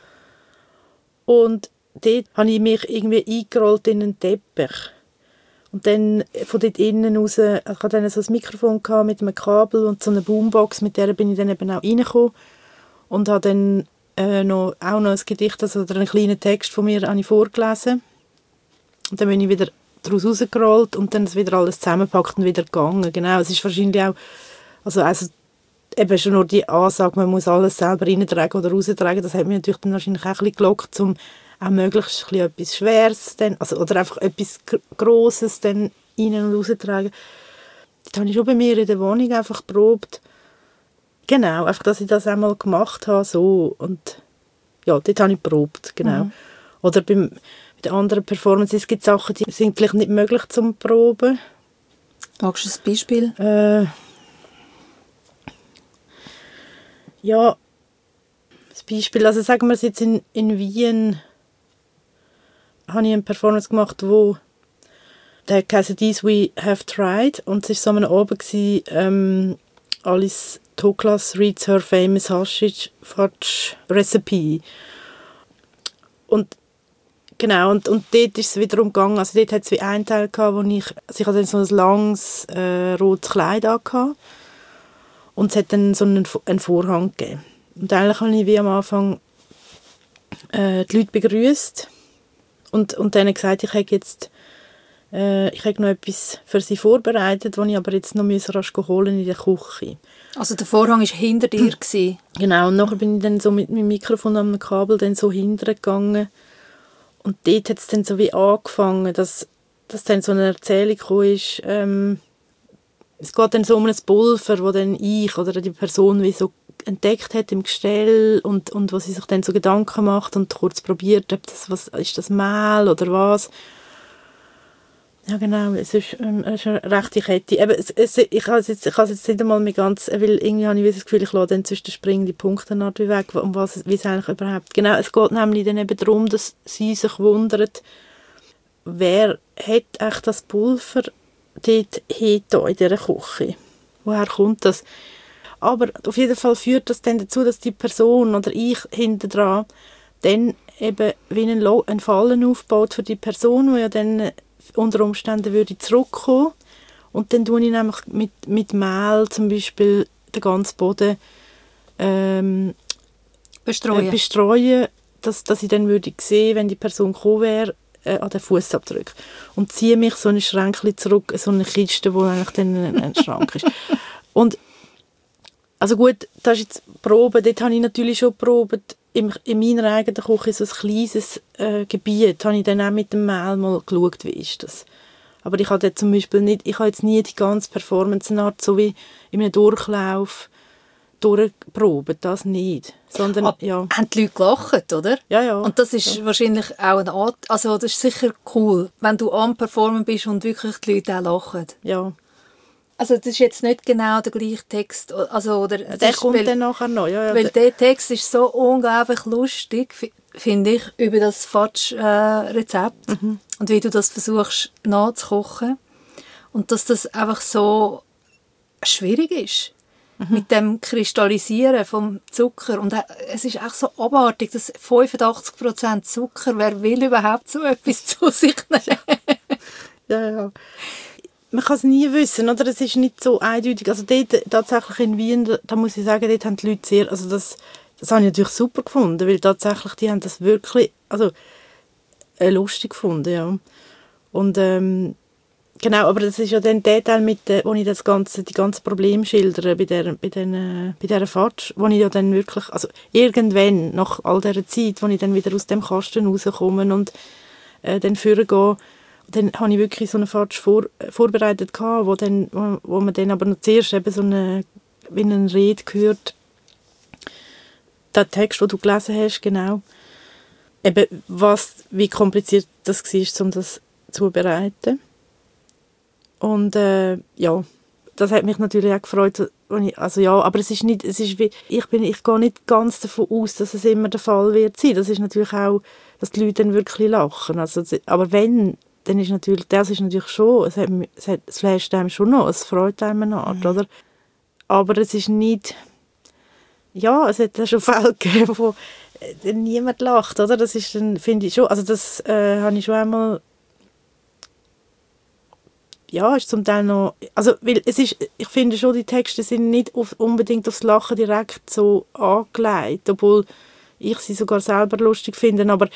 Und dort habe ich mich irgendwie eingerollt in einen Teppich. Und dann von dort innen raus, ich hatte dann so ein Mikrofon mit einem Kabel und so eine Boombox, mit der bin ich dann eben auch reingekommen. Und habe dann äh, noch, auch noch ein Gedicht, also oder einen kleinen Text von mir habe ich vorgelesen. Und dann bin ich wieder daraus rausgerollt und dann ist wieder alles zusammengepackt und wieder gegangen. Genau, es ist wahrscheinlich auch, also, also eben schon nur die Ansage, man muss alles selber reintragen oder raustragen, das hat mich natürlich dann wahrscheinlich auch ein bisschen gelockt, um auch möglichst ein etwas Schweres dann, also, oder einfach etwas Grosses dann rein und raustragen. Das habe ich schon bei mir in der Wohnung einfach geprobt. Genau, einfach, dass ich das einmal gemacht habe, so. Und ja, dort habe ich geprobt, genau. Mhm. Oder beim, bei den anderen Performances, es gibt Sachen, die sind vielleicht nicht möglich zum Proben. Magst du ein Beispiel? Äh, ja, das Beispiel, also sagen wir es jetzt in, in Wien, habe ich eine Performance gemacht, wo der heisst «These We Have Tried», und es war so ein Abend, gewesen, ähm, Alice Toklas reads her famous Hashish Fudge Recipe. Und genau, und, und dort ist es wiederum gegangen, also dort hat es wie einen Teil gehabt, wo ich, also ich hatte dann so ein langes äh, rotes Kleid angehabt, und es hat dann so einen, einen Vorhang gegeben. Und eigentlich habe ich wie am Anfang äh, die Leute begrüßt und, und denen gesagt, ich habe jetzt äh, ich habe noch etwas für sie vorbereitet, das ich aber jetzt noch rasch holen in der Küche. Also der Vorhang war hinter dir? Gewesen. Genau, und nachher bin ich dann so mit meinem Mikrofon am Kabel dann so hintergegangen. Und dort hat es dann so wie angefangen, dass, dass dann so eine Erzählung gekommen ist. Ähm, es geht dann so um ein Pulver, das dann ich oder die Person wie so entdeckt hat im Gestell und, und wo sie sich dann so Gedanken macht und kurz probiert, ob das, was, ist das Mehl oder was. Ja genau, es ist, ähm, es ist eine rechte Kette. Eben, es, es, ich kann es jetzt, jetzt nicht einmal mehr ganz, weil irgendwie habe ich das Gefühl, ich lasse dann zwischen den springenden Punkten weg, um was, wie es eigentlich überhaupt... Genau, es geht nämlich dann eben darum, dass sie sich wundern, wer hat echt das Pulver dort hinten in dieser Küche? Woher kommt das? Aber auf jeden Fall führt das dann dazu, dass die Person oder ich hinten dran dann eben wie einen, einen Fallen aufbaut für die Person, die ja dann unter Umständen würde zurückkommen. Und dann tue ich nämlich mit, mit Mehl zum Beispiel den ganzen Boden ähm, bestreuen, äh, bestreuen dass, dass ich dann würde sehen, wenn die Person gekommen wäre, äh, an den Fußabdruck. Und ziehe mich so ein Schränkchen zurück, so eine Kiste, wo eigentlich dann ein, ein Schrank ist. Und also gut, das ist jetzt Probe, dort habe ich natürlich schon geprobt, in, in meiner eigenen Küche, so ein kleines äh, Gebiet, habe ich dann auch mit dem Mehl mal geschaut, wie ist das. Aber ich habe zum Beispiel nicht, ich habe jetzt nie die ganze Performance-Art so wie in einem Durchlauf durchproben, das nicht. Sondern, Aber ja. haben die Leute gelacht, oder? Ja, ja. Und das ist ja. wahrscheinlich auch eine Art, also das ist sicher cool, wenn du am Performen bist und wirklich die Leute auch lachen. Ja. Also das ist jetzt nicht genau der gleiche Text. Also, oder der ist, kommt weil, dann nachher noch. Ja, ja, weil der Text ist so unglaublich lustig, finde ich, über das Fatsch-Rezept äh, mhm. und wie du das versuchst nachzukochen. Und dass das einfach so schwierig ist. Mhm. Mit dem Kristallisieren vom Zucker. Und es ist auch so abartig, dass fünfundachtzig Prozent Zucker, wer will überhaupt so etwas zu sich nehmen? Ja, ja. Man kann es nie wissen, oder? Es ist nicht so eindeutig. Also dort, tatsächlich in Wien, da, da muss ich sagen, dort haben die Leute sehr, also das, das habe ich natürlich super gefunden, weil tatsächlich, die haben das wirklich, also äh, lustig gefunden, ja. Und ähm, genau, aber das ist ja dann der Teil, mit, äh, wo ich das ganze, die ganzen Probleme schildere bei dieser bei den, äh, bei dieser Fatsch, wo ich ja dann wirklich, also irgendwann, nach all dieser Zeit, wo ich dann wieder aus dem Kasten rauskomme und äh, dann vorgehe, dann habe ich wirklich so eine Fatsch vor, vorbereitet gehabt, wo, dann, wo, wo man dann aber noch zuerst eben so eine, wie eine Rede gehört, der Text, den du gelesen hast, genau, eben was, wie kompliziert das war, um das zuzubereiten. Und äh, ja, das hat mich natürlich auch gefreut. Ich, also ja, aber es ist nicht, es ist wie, ich, bin, ich gehe nicht ganz davon aus, dass es immer der Fall wird sein. Das ist natürlich auch, dass die Leute dann wirklich lachen. Also, aber wenn, dann ist natürlich, das ist natürlich schon, es, hat, es, hat, es flasht einem schon noch, es freut einem eine Art, mhm. oder? Aber es ist nicht, ja, es hat ja schon Fälle gegeben, wo äh, niemand lacht, oder? Das ist dann, finde ich schon, also das äh, habe ich schon einmal, ja, ist zum Teil noch, also, weil es ist, ich finde schon, die Texte sind nicht auf, unbedingt aufs Lachen direkt so angelegt, obwohl ich sie sogar selber lustig finde, aber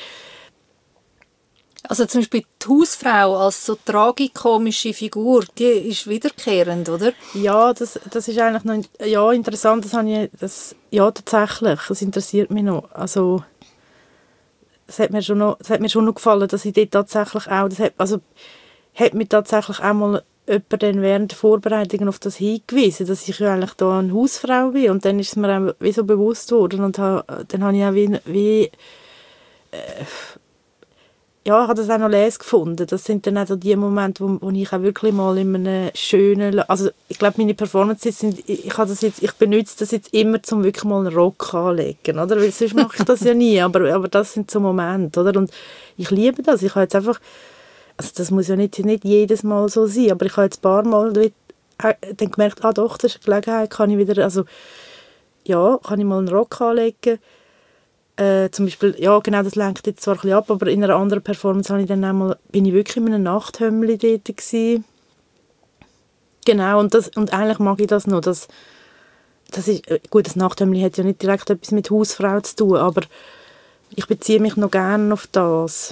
also zum Beispiel die Hausfrau als so tragikomische Figur, die ist wiederkehrend, oder? Ja, das, das ist eigentlich noch ja, interessant, das habe ich, das, ja tatsächlich, das interessiert mich noch, also es hat mir schon noch, es hat mir schon noch gefallen, dass ich dort tatsächlich auch, das hat, also hat mir tatsächlich auch mal jemand dann während der Vorbereitungen auf das hingewiesen, dass ich ja eigentlich da eine Hausfrau bin, und dann ist es mir auch wie so bewusst worden, und ha, dann habe ich auch wie, wie äh, ja, ich habe das auch noch les gefunden. Das sind dann auch so die Momente, wo, wo ich auch wirklich mal in einem schönen, also ich glaube, meine Performances sind, ich, habe das jetzt, ich benutze das jetzt immer, um wirklich mal einen Rock anzulegen, oder? Weil sonst mache ich das ja nie, aber, aber das sind so Momente, oder? Und ich liebe das, ich habe jetzt einfach, also das muss ja nicht, nicht jedes Mal so sein, aber ich habe jetzt ein paar Mal dann gemerkt, ah doch, das ist eine Gelegenheit, kann ich wieder, also ja, kann ich mal einen Rock anlegen. Äh, zum Beispiel, ja genau, das lenkt jetzt zwar ein bisschen ab, aber in einer anderen Performance habe ich dann einmal, bin ich wirklich in einem Nachthömmli dort gewesen. Genau, und, das, und eigentlich mag ich das noch. Das, das ist, gut, das Nachthömmli hat ja nicht direkt etwas mit Hausfrau zu tun, aber ich beziehe mich noch gerne auf das.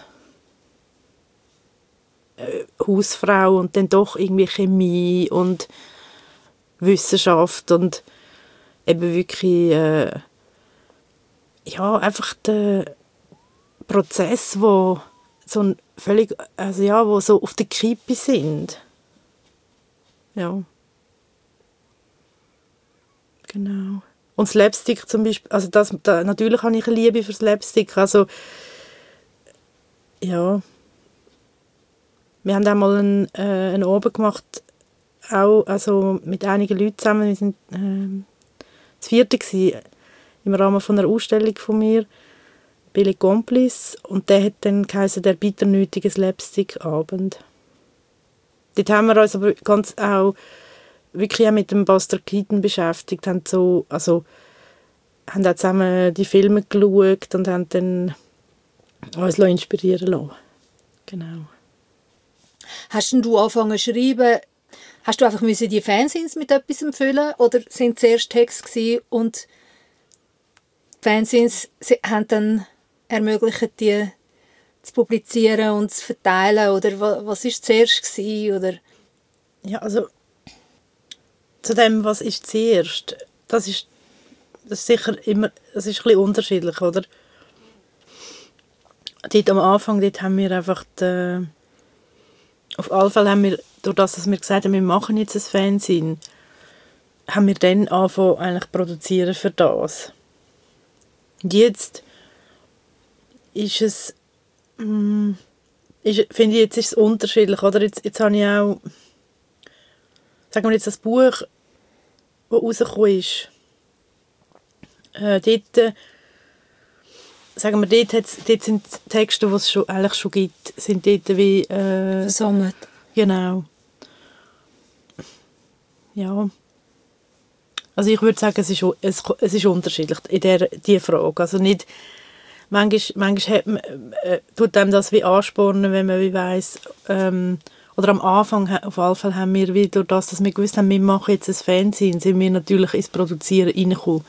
Äh, Hausfrau und dann doch irgendwie Chemie und Wissenschaft und eben wirklich äh, ja, einfach der Prozess, wo so ein völlig, also ja, wo so auf der Kippe sind. Ja. Genau. Und Slapstick zum Beispiel, also das, da, natürlich habe ich eine Liebe für Slapstick, also ja. Wir haben einmal einen, äh, einen Abend gemacht, auch also mit einigen Leuten zusammen, wir sind äh, das vierte gewesen, im Rahmen von einer Ausstellung von mir, Billy Complice, und der hat dann geheißen, der bitternötige Slapstick-Abend. Dort haben wir uns aber ganz auch wirklich auch mit dem Buster Keaton beschäftigt, haben so, also haben auch zusammen die Filme geschaut und haben dann uns inspirieren lassen. Genau. Hast denn du angefangen zu schreiben, hast du einfach die Fanzines mit etwas füllen, oder sind es zuerst Texte gewesen und die Fanzines haben dann ermöglicht, die zu publizieren und zu verteilen, oder was war zuerst gewesen, oder? Ja, also zu dem, was ist zuerst, das ist, das ist sicher immer, das ist ein bisschen unterschiedlich, oder? Dort am Anfang, dort haben wir einfach die, auf alle Fälle haben wir, durch das, dass wir gesagt haben, wir machen jetzt ein Fanzine, haben wir dann angefangen, eigentlich produzieren für das. Und jetzt ist es, mh, ist, finde ich, jetzt ist es unterschiedlich, oder? Jetzt, jetzt habe ich auch, sagen wir jetzt das Buch, das rausgekommen ist, äh, dort, äh, sagen wir, dort, dort sind die Texte, die es schon, eigentlich schon gibt, sind dort wie... Äh, versammelt. Genau. Ja. Also ich würde sagen, es ist, es, es ist unterschiedlich in der, dieser Frage. Also nicht, manchmal, manchmal hat man, äh, tut einem das wie anspornen, wenn man wie weiss, ähm, oder am Anfang auf jeden Fall haben wir, wie durch das, dass wir gewusst haben, wir machen jetzt ein Fernsehen, sind wir natürlich ins Produzieren reingekommen.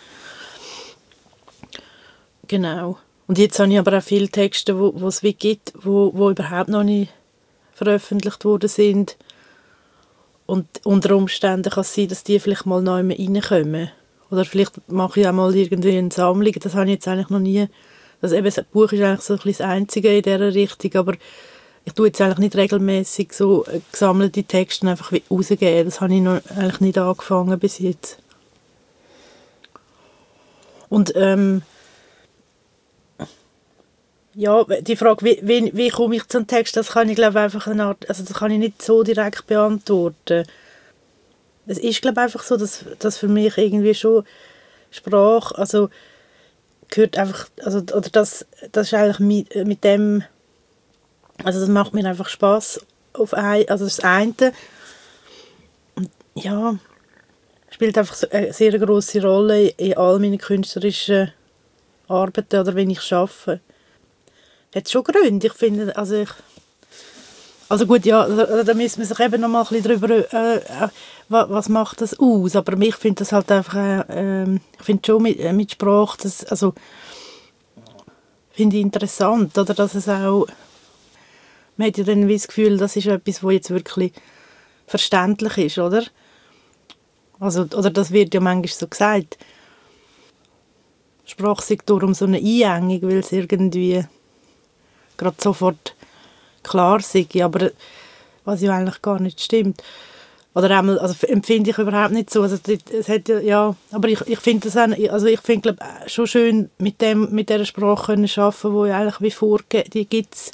Genau. Und jetzt habe ich aber auch viele Texte, wo, wo es wie gibt, wo, wo überhaupt noch nicht veröffentlicht worden sind. Und unter Umständen kann es sein, dass die vielleicht mal neu reinkommen. Oder vielleicht mache ich auch mal irgendwie eine Sammlung. Das habe ich jetzt eigentlich noch nie. Das, eben, das Buch ist eigentlich so ein bisschen das Einzige in dieser Richtung. Aber ich tue jetzt eigentlich nicht regelmäßig so gesammelte Texte einfach rausgeben. Das habe ich noch eigentlich nicht angefangen bis jetzt. Und ähm, ja, die Frage, wie, wie, wie komme ich zum Text, das kann ich glaube einfach eine Art, also das kann ich nicht so direkt beantworten. Es ist glaube einfach so, dass, dass für mich irgendwie schon Sprache, also gehört einfach, also oder das, das ist eigentlich mit, mit dem, also das macht mir einfach Spass auf ein, also das eine. Und ja, spielt einfach eine sehr grosse Rolle in all meinen künstlerischen Arbeiten oder wenn ich arbeite. Hat schon Gründe, ich finde, also ich, also gut, ja, da, da müssen wir sich eben noch mal ein bisschen drüber, äh, äh, was macht das aus, aber ich finde das halt einfach, äh, äh, ich finde schon mit, äh, mit Sprache, das, also, finde ich interessant, oder, dass es auch, man hat ja dann das Gefühl, das ist etwas, was jetzt wirklich verständlich ist, oder? Also, oder das wird ja manchmal so gesagt, Sprache sei darum so eine Einengung, weil es irgendwie gerade sofort klar sei, aber was ja eigentlich gar nicht stimmt. Oder einmal, also empfinde ich überhaupt nicht so. Also, es hat ja, ja, aber ich, ich finde das auch, also ich finde glaub, schon schön, mit, dem, mit dieser Sprache können arbeiten, die ja eigentlich wie vorgeht, die gibt es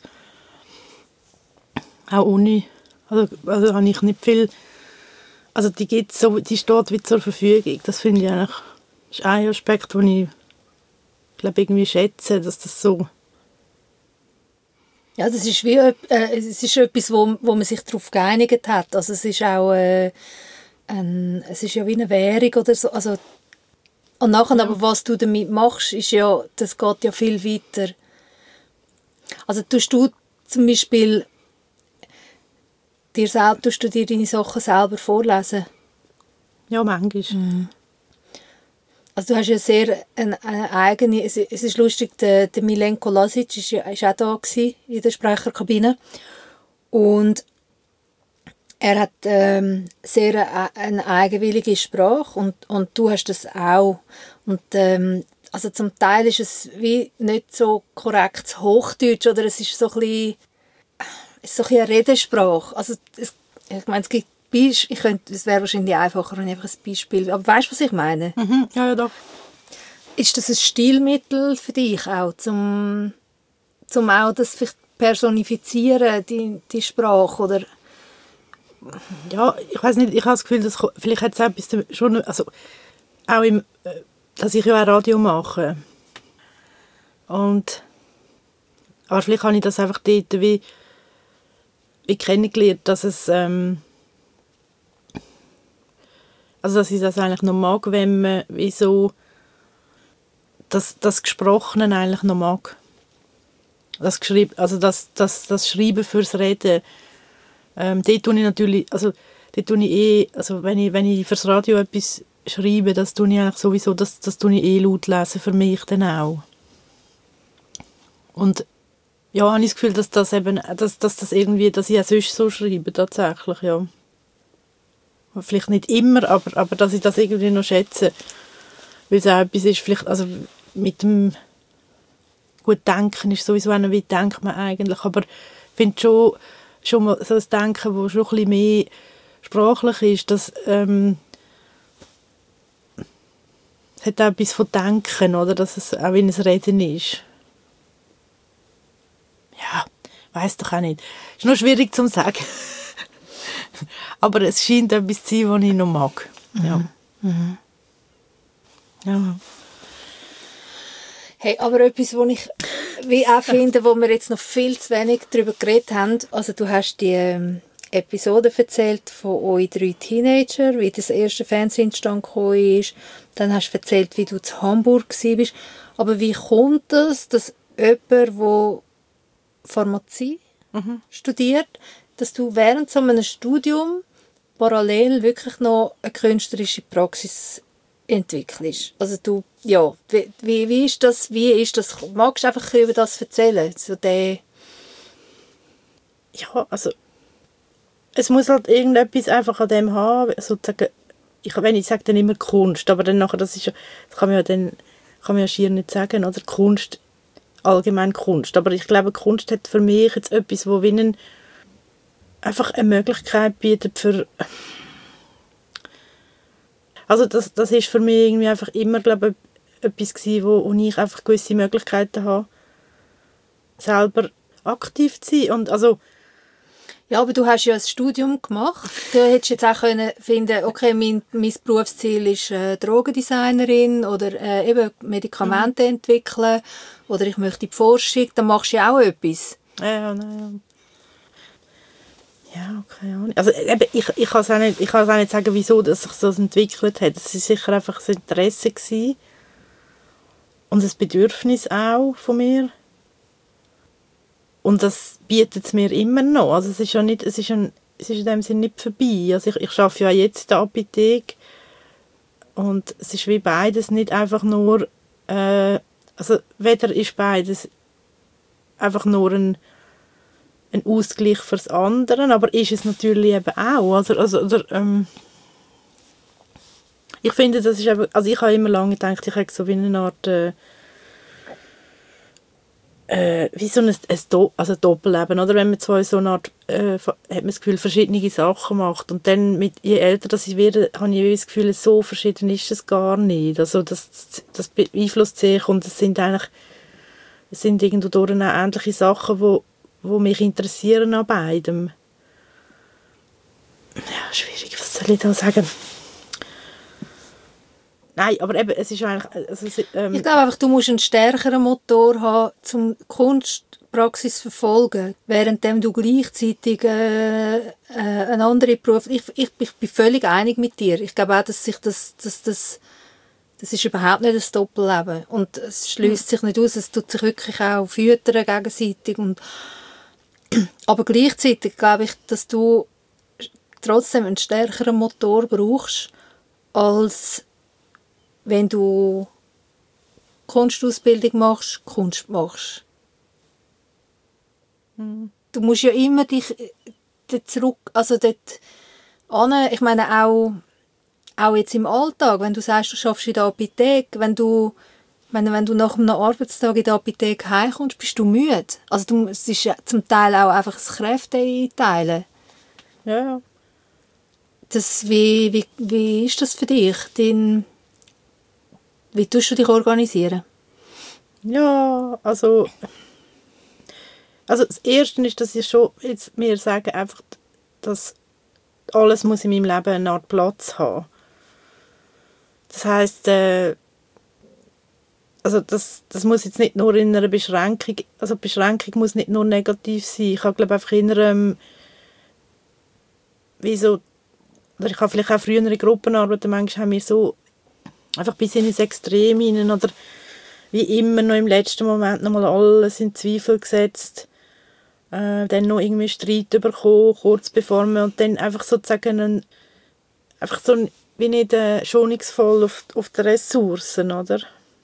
auch ohne, also, also habe ich nicht viel, also die gibt's so, die steht wie zur Verfügung. Das finde ich eigentlich, ist ein Aspekt, den ich glaube irgendwie schätze, dass das so. Ja, das ist wie äh, es ist etwas, wo, wo man sich darauf geeinigt hat. Also es ist auch äh, ein, es ist ja wie eine Währung oder so. Also, und nachher, ja. Aber was du damit machst, ist ja, das geht ja viel weiter. Also tust du zum Beispiel dir selbst, tust du dir deine Sachen selber vorlesen? Ja, manchmal. Mhm. Also du hast ja sehr eine, eine eigene, es, es ist lustig, der, der Milenko Lasic ist, ja, ist auch da gewesen, in der Sprecherkabine und er hat ähm, sehr eine, eine eigenwillige Sprache und, und du hast das auch und ähm, also zum Teil ist es wie nicht so korrekt Hochdeutsch oder es ist so ein bisschen, es ist so ein bisschen eine Redesprache, also es, ich meine, es gibt Ich könnte, es wäre wahrscheinlich einfacher, wenn ich einfach ein Beispiel... Aber weißt du, was ich meine? Mhm, ja, ja, doch. Ist das ein Stilmittel für dich auch, zum, zum auch das vielleicht personifizieren, die, die Sprache, oder? Ja, ich weiß nicht, ich habe das Gefühl, dass vielleicht hat es etwas schon... Also, auch im... Dass ich ja auch Radio mache. Und... Aber vielleicht habe ich das einfach dort wie... wie kennengelernt, dass es... Ähm, Also dass ich das eigentlich noch mag, wenn man wie so das, das Gesprochene eigentlich noch mag. Das, Geschrieb, also das, das, das Schreiben fürs Reden. Ähm, dort tue ich natürlich, also dort tue ich eh, also wenn ich, wenn ich fürs Radio etwas schreibe, das tue ich eigentlich sowieso, das, das tue ich eh laut lesen, für mich dann auch. Und ja, habe ich das Gefühl, dass das eben, dass, dass das irgendwie, dass ich auch sonst so schreibe, tatsächlich, ja. Vielleicht nicht immer, aber, aber dass ich das irgendwie noch schätze. Weil es auch etwas ist, vielleicht, also mit dem gut Denken ist sowieso auch noch, wie denkt man eigentlich, aber ich finde schon, schon mal so ein Denken, das schon ein bisschen mehr sprachlich ist, dass, ähm, es hat auch etwas von Denken, oder? Dass es auch wie ein Reden ist. Ja, weiss doch auch nicht. Ist noch schwierig zu sagen. Aber es scheint etwas zu sein, was ich noch mag. Ja. Mhm. Ja. Hey, aber etwas, was ich wie auch finde, wo wir jetzt noch viel zu wenig darüber geredet haben, also du hast die ähm, Episode erzählt von euch drei Teenager, wie das erste Fernsehen instand gekommen ist, dann hast du erzählt, wie du in Hamburg warst, aber wie kommt das, dass jemand, der Pharmazie mhm. studiert, dass du während so einem Studium parallel wirklich noch eine künstlerische Praxis entwickelst? Also du, ja, wie, wie, wie ist das, wie ist das, magst du einfach über das erzählen? So der ja, also es muss halt irgendetwas einfach an dem haben, sozusagen, ich, wenn ich sage dann immer Kunst, aber dann nachher, das ist ja, das kann man ja dann, kann man ja schier nicht sagen, oder Kunst, allgemein Kunst, aber ich glaube, Kunst hat für mich jetzt etwas, wo wie einen, einfach eine Möglichkeit bietet für, also das, das ist für mich irgendwie einfach immer, glaube ich, etwas gewesen, wo, wo ich einfach gewisse Möglichkeiten habe, selber aktiv zu sein und also ja, aber du hast ja ein Studium gemacht. Du hättest jetzt auch können finden, okay, mein, mein Berufsziel ist äh, Drogendesignerin oder äh, eben Medikamente mhm. entwickeln oder ich möchte in die Forschung. Dann machst du ja auch etwas. Ja, nein, ja. Ja, keine Ahnung. Also eben, ich, ich kann es auch nicht, ich kann es auch nicht sagen, wieso dass sich das entwickelt hat. Es war sicher einfach ein Interesse gewesen. Und ein Bedürfnis auch von mir. Und das bietet es mir immer noch. Also es ist ja nicht, es ist, ein, es ist in dem Sinne nicht vorbei. Also ich, ich arbeite ja jetzt in der Apotheke und es ist wie beides nicht einfach nur, äh, also weder ist beides einfach nur ein, ein Ausgleich fürs andere, aber ist es natürlich eben auch. Also, also, oder, ähm, ich finde, das ist eben, also ich habe immer lange gedacht, ich habe so wie eine Art äh, Äh, wie so ein, ein, Do- also ein Doppelleben, oder? Wenn man zwei so eine Art, äh, hat man das Gefühl, verschiedene Sachen macht. Und dann, mit, je älter das ich werde, habe ich das Gefühl, so verschieden ist es gar nicht. Also das, das beeinflusst sich und es sind eigentlich, es sind irgendwo durch auch ähnliche Sachen, wo, wo mich interessieren an beidem. Ja, schwierig, was soll ich da sagen? Nein, aber eben, es ist eigentlich... Also, ähm, ich glaube einfach, du musst einen stärkeren Motor haben, um Kunstpraxis zu verfolgen, währenddem du gleichzeitig äh, äh, eine andere Beruf... Ich, ich, ich bin völlig einig mit dir. Ich glaube auch, dass sich das... das, das das ist überhaupt nicht ein Doppelleben. Und es schließt sich nicht aus, es tut sich wirklich auch füttern gegenseitig. Und aber gleichzeitig glaube ich, dass du trotzdem einen stärkeren Motor brauchst, als wenn du Kunstausbildung machst, Kunst machst. Mhm. Du musst ja immer dich dort zurück, also dort an, ich meine auch, auch jetzt im Alltag, wenn du sagst, du arbeitest in der Apotheke, wenn du, wenn, wenn du nach einem Arbeitstag in der Apotheke heimkommst, bist du müde. Also du, es ist ja zum Teil auch einfach das Kräfte einteilen. Ja, ja. Das, wie, wie, wie ist das für dich? Dein, Wie tust du dich organisieren? Ja, also, also das Erste ist, dass ich schon jetzt mir sage, einfach, dass alles muss in meinem Leben eine Art Platz haben. Das heisst, äh, also das, das muss jetzt nicht nur in einer Beschränkung, also Beschränkung muss nicht nur negativ sein. Ich habe, glaube einfach in einer, wie so, oder ich habe vielleicht auch früher in Gruppenarbeiten, manchmal haben wir so einfach bis in ins Extrem hinein oder wie immer noch im letzten Moment nochmal alles in Zweifel gesetzt, äh, dann noch irgendwie Streit bekommen, kurz bevor man und dann einfach sozusagen ein, einfach so ein, wie nicht äh, schonungsvoll auf, auf die Ressourcen, oder?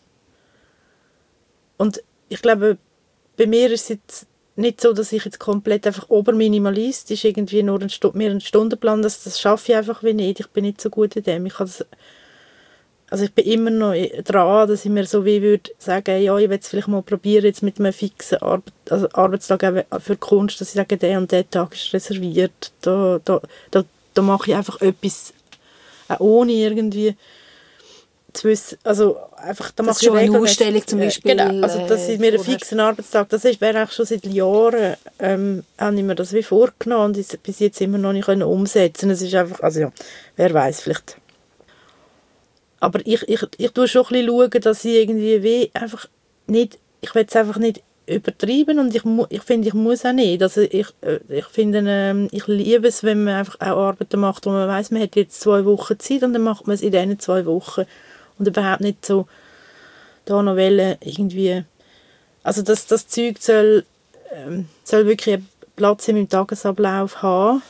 Und ich glaube, bei mir ist es jetzt nicht so, dass ich jetzt komplett einfach oberminimalistisch irgendwie nur ein, mir einen Stundenplan, das, das schaffe ich einfach wie nicht, ich bin nicht so gut in dem, ich kann das, also ich bin immer noch dran, dass ich mir so wie würde sagen, ja, ich will es vielleicht mal probieren, jetzt mit einem fixen Arbeit, also Arbeitstag für Kunst, dass ich sage, der und der Tag ist reserviert. Da, da, da, da mache ich einfach etwas, auch ohne irgendwie zu wissen, also einfach, da das mache ist schon ich eine regelmäßig- Ausstellung zum Beispiel. Genau, also das ist mir ein vorher. fixer Arbeitstag, das ist, wäre eigentlich schon seit Jahren, ähm, habe ich mir das wie vorgenommen und ist bis jetzt immer noch nicht können umsetzen. Es ist einfach, also ja, wer weiß vielleicht. Aber ich, ich, ich tue schon ein bisschen schauen, dass ich irgendwie wie einfach nicht, ich will es einfach nicht übertreiben und ich, mu, ich finde, ich muss auch nicht. Also ich, äh, ich finde, ähm, ich liebe es, wenn man einfach auch Arbeiten macht, wo man weiss, man hat jetzt zwei Wochen Zeit und dann macht man es in diesen zwei Wochen. Und überhaupt nicht so da noch wollen, irgendwie, also das, das Zeug soll, ähm, soll wirklich einen Platz in meinem Tagesablauf haben.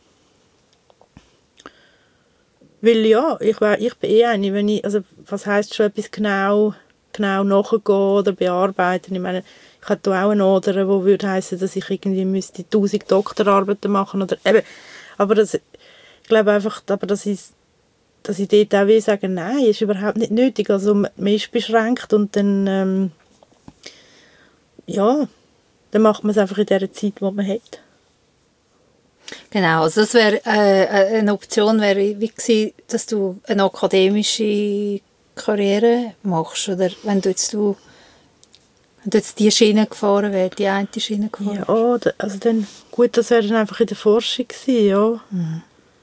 Weil ja, ich, ich bin eh eine, wenn ich, also was heisst schon etwas genau, genau nachgehen oder bearbeiten. Ich meine, ich hätte auch eine Oder, wo würde heissen, dass ich irgendwie müsste tausend Doktorarbeiten machen oder eben, aber das, ich glaube einfach, aber das ist, dass ich dort auch will sagen, nein, ist überhaupt nicht nötig. Also man ist beschränkt und dann, ähm, ja, dann macht man es einfach in der Zeit, die man hat. Genau, also das wäre äh, eine Option, wäre wie gewesen, dass du eine akademische Karriere machst, oder wenn du jetzt, du, wenn du jetzt die Schiene gefahren wärst, die eine Schiene gefahren wärst. Ja, da, also dann, gut, das wäre dann einfach in der Forschung gewesen, ja. Mhm.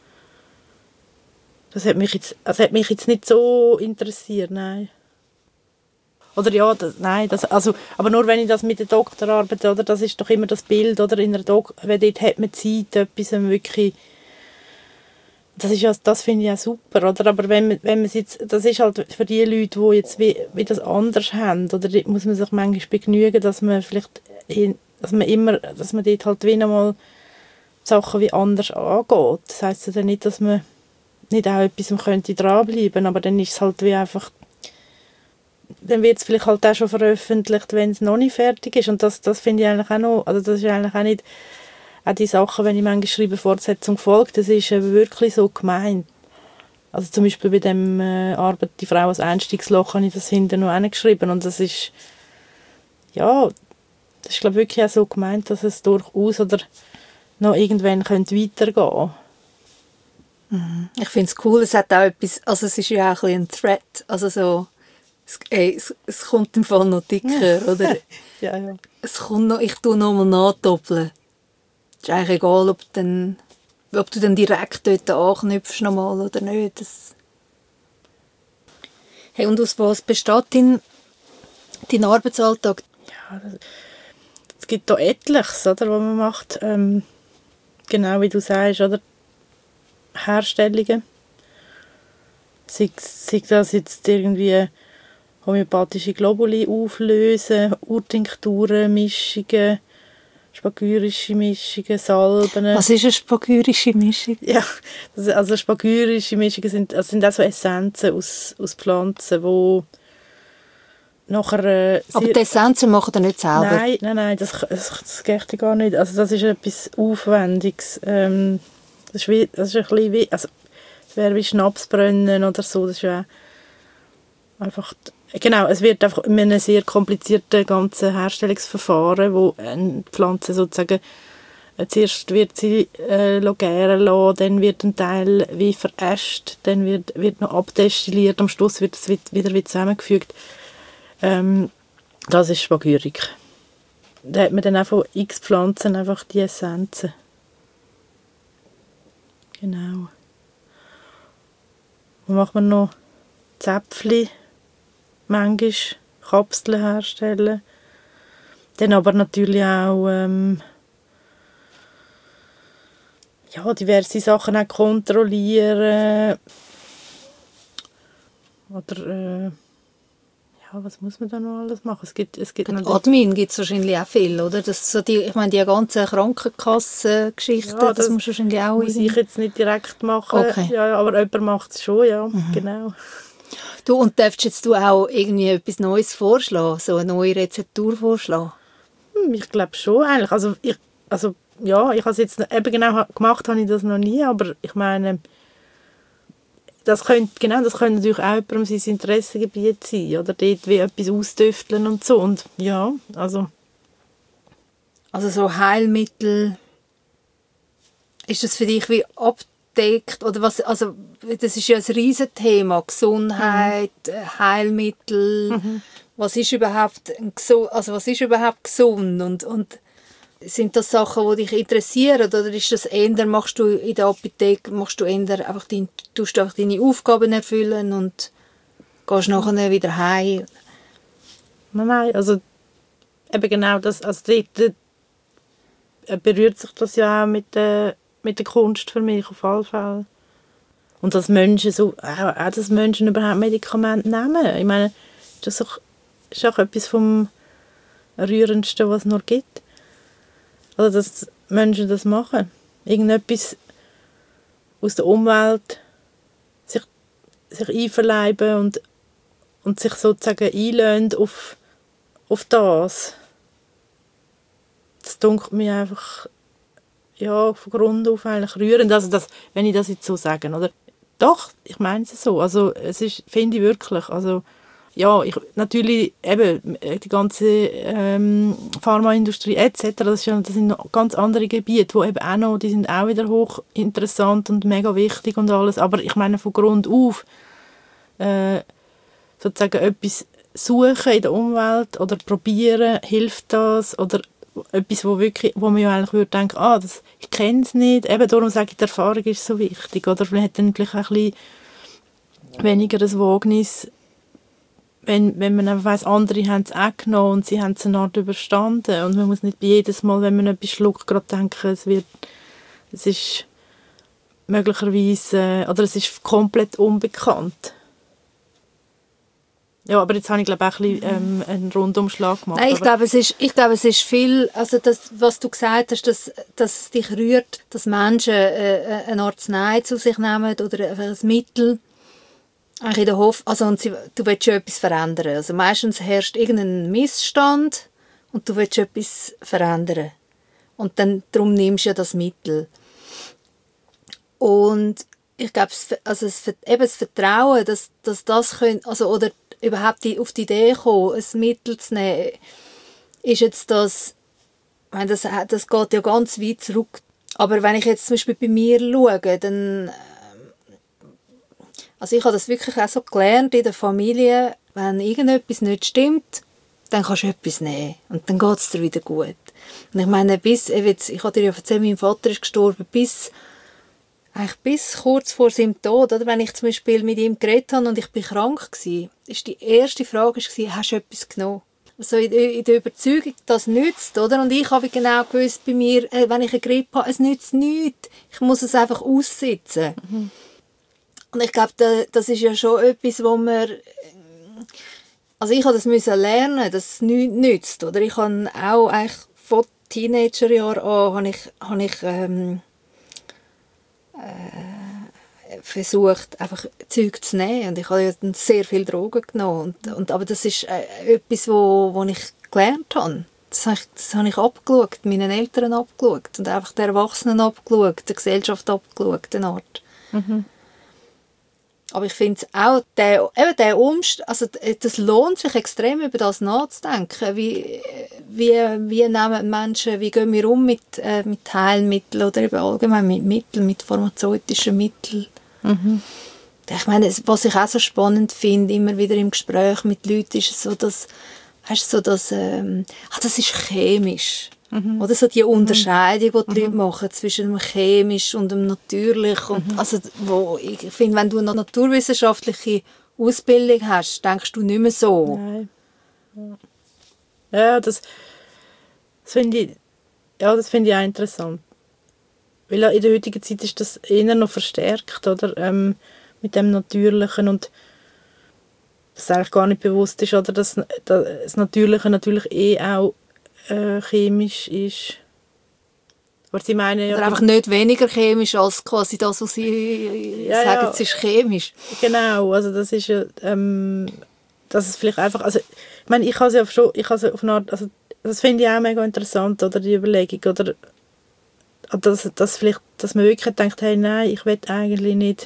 Das hat mich jetzt, also hat mich jetzt nicht so interessiert, nein. Oder ja, das, nein, das, also, aber nur wenn ich das mit der Doktorarbeit, oder, das ist doch immer das Bild, oder, in der Dok- weil dort hat man Zeit, etwas wirklich, das ist ja, das finde ich ja super, oder, aber wenn man, wenn man jetzt, das ist halt für die Leute, die jetzt wie, wie das anders haben, oder, dort muss man sich manchmal begnügen, dass man vielleicht, in, dass man immer, dass man dort halt wie nochmal Sachen wie anders angeht. Das heisst ja dann nicht, dass man nicht auch etwas könnte dranbleiben, aber dann ist es halt wie einfach, dann wird es vielleicht halt auch schon veröffentlicht, wenn es noch nicht fertig ist und das, das finde ich eigentlich auch noch, also das ist eigentlich auch nicht, auch die Sachen, wenn ich manchmal schreibe, Fortsetzung folgt, das ist eben wirklich so gemeint. Also zum Beispiel bei dem äh, Arbeit «Die Frau als Einstiegsloch» habe ich das hinten noch hingeschrieben und das ist, ja, das ist glaube ich wirklich auch so gemeint, dass es durchaus oder noch irgendwann könnte weitergehen. Ich finde es cool, es hat auch etwas, also es ist ja auch ein, ein Thread, also so, es, ey, es, es kommt im Fall noch dicker, oder? Ja, ja. Es kommt noch, ich tue nochmal nachdoppeln. Es ist eigentlich egal, ob, dann, ob du dann direkt dort anknüpfst nochmal oder nicht. Das hey, und aus was besteht dein, dein Arbeitsalltag? Ja, das, es gibt da etliches, oder, was man macht. Ähm, genau wie du sagst, oder? Herstellungen. Sei, sei das jetzt irgendwie homöopathische Globuli auflösen, Urtinkturen, Mischungen, spagyrische Mischungen, Salben. Was ist eine spagyrische Mischung? Ja, das, also spagyrische Mischungen sind, also sind auch so Essenzen aus, aus Pflanzen, wo nachher... Äh, Aber die Essenzen machen ihr nicht selber? Nein, nein, nein, das, das, das geht gar nicht. Also das ist etwas Aufwendiges. Ähm, das ist, wie, das ist ein bisschen wie... Also, es wäre wie Schnapsbrennen oder so. Das ist ja einfach... Genau, es wird einfach in einem sehr komplizierten ganzen Herstellungsverfahren, wo eine Pflanze sozusagen äh, zuerst wird sie äh, gären lassen, dann wird ein Teil wie veräscht, dann wird, wird noch abdestilliert, am Schluss wird es wieder, wieder zusammengefügt. Ähm, das ist Spagyrik. Da hat man dann auch von x Pflanzen einfach die Essenzen. Genau. Und macht man noch Zäpfchen, manchmal Kapseln herstellen. Dann aber natürlich auch ähm, ja, diverse Sachen auch kontrollieren. Oder äh, ja, was muss man da noch alles machen? Es gibt, es gibt Admin gibt es wahrscheinlich auch viel, oder? Das so die, ich meine, die ganzen Krankenkassengeschichten, ja, das, das musst du wahrscheinlich auch... muss ich jetzt nicht direkt machen, okay. ja, aber jemand macht es schon, ja, mhm. Genau. Du, und darfst jetzt du auch irgendwie etwas Neues vorschlagen, so eine neue Rezeptur vorschlagen? Hm, ich glaube schon eigentlich. Also, ich, also ja, ich habe es jetzt eben genau gemacht, habe ich das noch nie, aber ich meine, das könnte, genau, das könnte natürlich auch jemandem sein Interessengebiet sein, oder dort wie etwas austüfteln und so, und ja, also... Also so Heilmittel, ist das für dich wie ab, deckt, oder was, also das ist ja ein Riesenthema, Gesundheit, mhm. Heilmittel, mhm. was ist überhaupt also was ist überhaupt gesund und, und sind das Sachen, die dich interessieren oder ist das eher, machst du in der Apotheke, machst du eher einfach dein, tust du einfach deine Aufgaben erfüllen und gehst nachher wieder heim? Nein, also eben genau das, also dort berührt sich das ja auch mit der, mit der Kunst für mich auf alle Fälle. Und dass Menschen so, auch, auch dass Menschen überhaupt Medikamente nehmen. Ich meine, das ist auch, ist auch etwas vom Rührendsten, was es noch gibt. Also, dass Menschen das machen. Irgendetwas aus der Umwelt sich, sich einverleiben und, und sich sozusagen einlösen auf, auf das. Das dunkelt mir einfach ja, von Grund auf eigentlich rührend. Also das, wenn ich das jetzt so sage, oder? Doch, ich meine es so. Also es ist, finde ich wirklich, also ja, ich, natürlich eben die ganze ähm, Pharmaindustrie et cetera, das, ist ja, das sind noch ganz andere Gebiete, wo eben auch noch, die sind auch wieder hoch interessant und mega wichtig und alles, aber ich meine von Grund auf äh, sozusagen etwas suchen in der Umwelt oder probieren, hilft das oder etwas, wo, wirklich, wo man ja eigentlich würde denken, ah, das, ich kenne es nicht, eben darum sage ich, die Erfahrung ist so wichtig, oder man hat dann vielleicht ein bisschen weniger das Wagnis, wenn, wenn man einfach weiss, andere haben es auch genommen und sie haben es eine Art überstanden und man muss nicht jedes Mal, wenn man etwas schluckt, gerade denken, es wird, es ist möglicherweise, oder es ist komplett unbekannt. Ja, aber jetzt habe ich glaube ich auch ein bisschen, ähm, einen Rundumschlag gemacht. Nein, ich glaube, es ist, ich glaube, es ist viel, also das, was du gesagt hast, dass, dass es dich rührt, dass Menschen äh, eine Arznei zu sich nehmen oder ein Mittel, eigentlich in der Hoffnung, also und sie, du willst schon etwas verändern. Also meistens herrscht irgendein Missstand und du willst etwas verändern. Und dann, darum nimmst du ja das Mittel. Und ich glaube, also es, eben das Vertrauen, dass, dass das können, also, oder überhaupt die, auf die Idee kommen, ein Mittel zu nehmen, ist jetzt das, ich meine, das, das geht ja ganz weit zurück. Aber wenn ich jetzt zum Beispiel bei mir schaue, dann, also ich habe das wirklich auch so gelernt in der Familie, wenn irgendetwas nicht stimmt, dann kannst du etwas nehmen und dann geht es dir wieder gut. Und ich meine, bis, ich habe dir ja erzählt, mein Vater ist gestorben, bis eigentlich bis kurz vor seinem Tod, oder? Wenn ich zum Beispiel mit ihm geredet habe und ich bin krank war, ist die erste Frage, hast du etwas genommen? Also in, in der Überzeugung, das nützt, oder? Und ich habe genau gewusst bei mir, wenn ich eine Grippe habe, es nützt nichts. Ich muss es einfach aussitzen. Mhm. Und ich glaube, das ist ja schon etwas, wo man, also ich habe das müssen lernen, dass es nichts nützt, oder? Ich habe auch eigentlich von Teenagerjahren an, habe ich, habe ich ähm, äh, versucht, einfach Zeug zu nehmen. Und ich habe ja dann sehr viel Drogen genommen. Und, und, aber das ist äh, etwas, wo, wo ich gelernt habe. Das habe, ich, das habe ich abgeschaut, meinen Eltern abgeschaut und einfach den Erwachsenen abgeschaut, der Gesellschaft abgeschaut, eine Art. Mhm. Aber ich finde es auch, der, eben der Umstand, also das lohnt sich extrem, über das nachzudenken. Wie, wie, wie nehmen Menschen, wie gehen wir um mit, äh, mit Heilmitteln oder eben allgemein mit Mitteln, mit pharmazeutischen Mitteln. Mhm. Ich meine, was ich auch so spannend finde, immer wieder im Gespräch mit Leuten, ist so, dass, weißt, so dass ähm, ach, das ist chemisch. Mhm. Oder so die Unterscheidung, die die mhm. Leute machen zwischen dem chemisch und dem natürlich. Und mhm. also, wo ich finde, wenn du eine naturwissenschaftliche Ausbildung hast, denkst du nicht mehr so. Nein. Ja, das, das finde ich, ja, das finde ich auch interessant. Weil in der heutigen Zeit ist das eher noch verstärkt, oder? Ähm, mit dem Natürlichen und das eigentlich gar nicht bewusst ist, oder? Dass das Natürliche natürlich eh auch Äh, chemisch ist. Aber sie meinen ja, oder einfach nicht weniger chemisch als quasi das, was sie ja, sagen, ja. Es ist chemisch. Genau, also das ist ja, ähm, dass es vielleicht einfach, also ich meine, ich habe es ja schon, ich habe es auf eine Art, also das finde ich auch mega interessant, oder die Überlegung, oder dass, dass vielleicht, dass man wirklich denkt, hey, nein, ich will eigentlich nicht,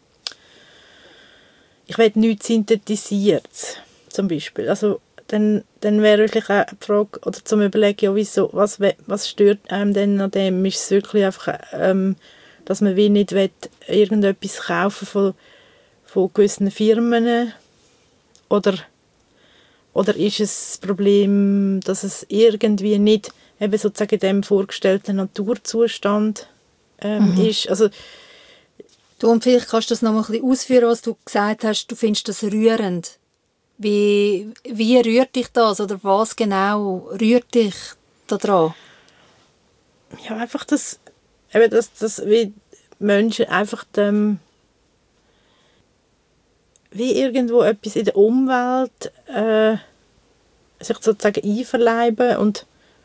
ich will nichts Synthetisiertes, zum Beispiel, also dann, dann wäre wirklich auch die Frage, oder zum Überlegen, ja, wieso, was, was stört einem denn an dem? Ist es wirklich einfach, ähm, dass man wie nicht will, irgendetwas kaufen von, von gewissen Firmen oder, oder ist es das Problem, dass es irgendwie nicht eben sozusagen in dem vorgestellten Naturzustand ähm, mhm. ist. Also, du, und vielleicht kannst du das noch mal ein bisschen ausführen, was du gesagt hast, du findest das rührend. Wie, wie rührt dich das oder was genau rührt dich daran? Ja, einfach das, eben das, das wie Menschen einfach dem, wie irgendwo etwas in der Umwelt äh, sich sozusagen einverleiben und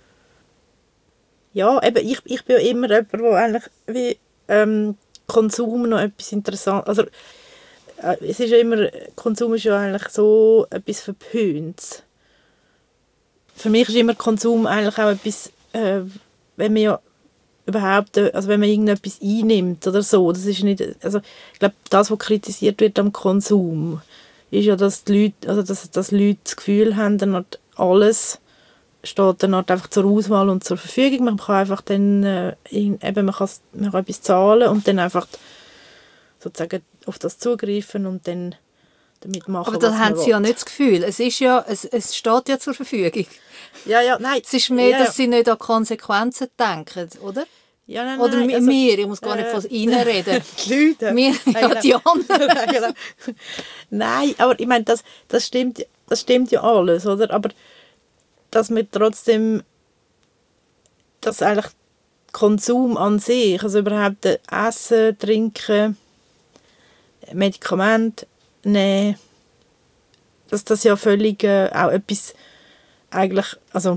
ja, eben ich, ich bin ja immer jemand, der eigentlich wie ähm, Konsum noch etwas interessant, also äh, es ist ja immer, Konsum ist ja eigentlich so etwas Verpöntes. Für mich ist immer Konsum eigentlich auch etwas, äh, wenn man ja überhaupt, also wenn man irgendetwas einnimmt oder so, das ist nicht, also ich glaube, das, was kritisiert wird am Konsum, ist ja, dass die Leute, also dass, dass Leute das Gefühl haben, dann alles steht dann einfach zur Auswahl und zur Verfügung. Man kann einfach dann, äh, eben, man kann, man kann etwas zahlen und dann einfach sozusagen auf das zugreifen und dann damit machen, aber da haben sie will. ja nicht das Gefühl. Es, ist ja, es, es steht ja zur Verfügung. Ja, ja, nein. Es ist mehr, ja, ja. dass sie nicht an Konsequenzen denken, oder? Ja, nein, oder nein, also, mir, ich muss gar nicht äh, von ihnen reden. Die Leute. Wir, ja, genau. die anderen. genau. Nein, aber ich meine, das, das, stimmt, das stimmt ja alles, oder? Aber dass wir trotzdem, dass eigentlich Konsum an sich, also überhaupt Essen, Trinken, Medikamente nehmen, dass das ja völlig äh, auch etwas eigentlich, also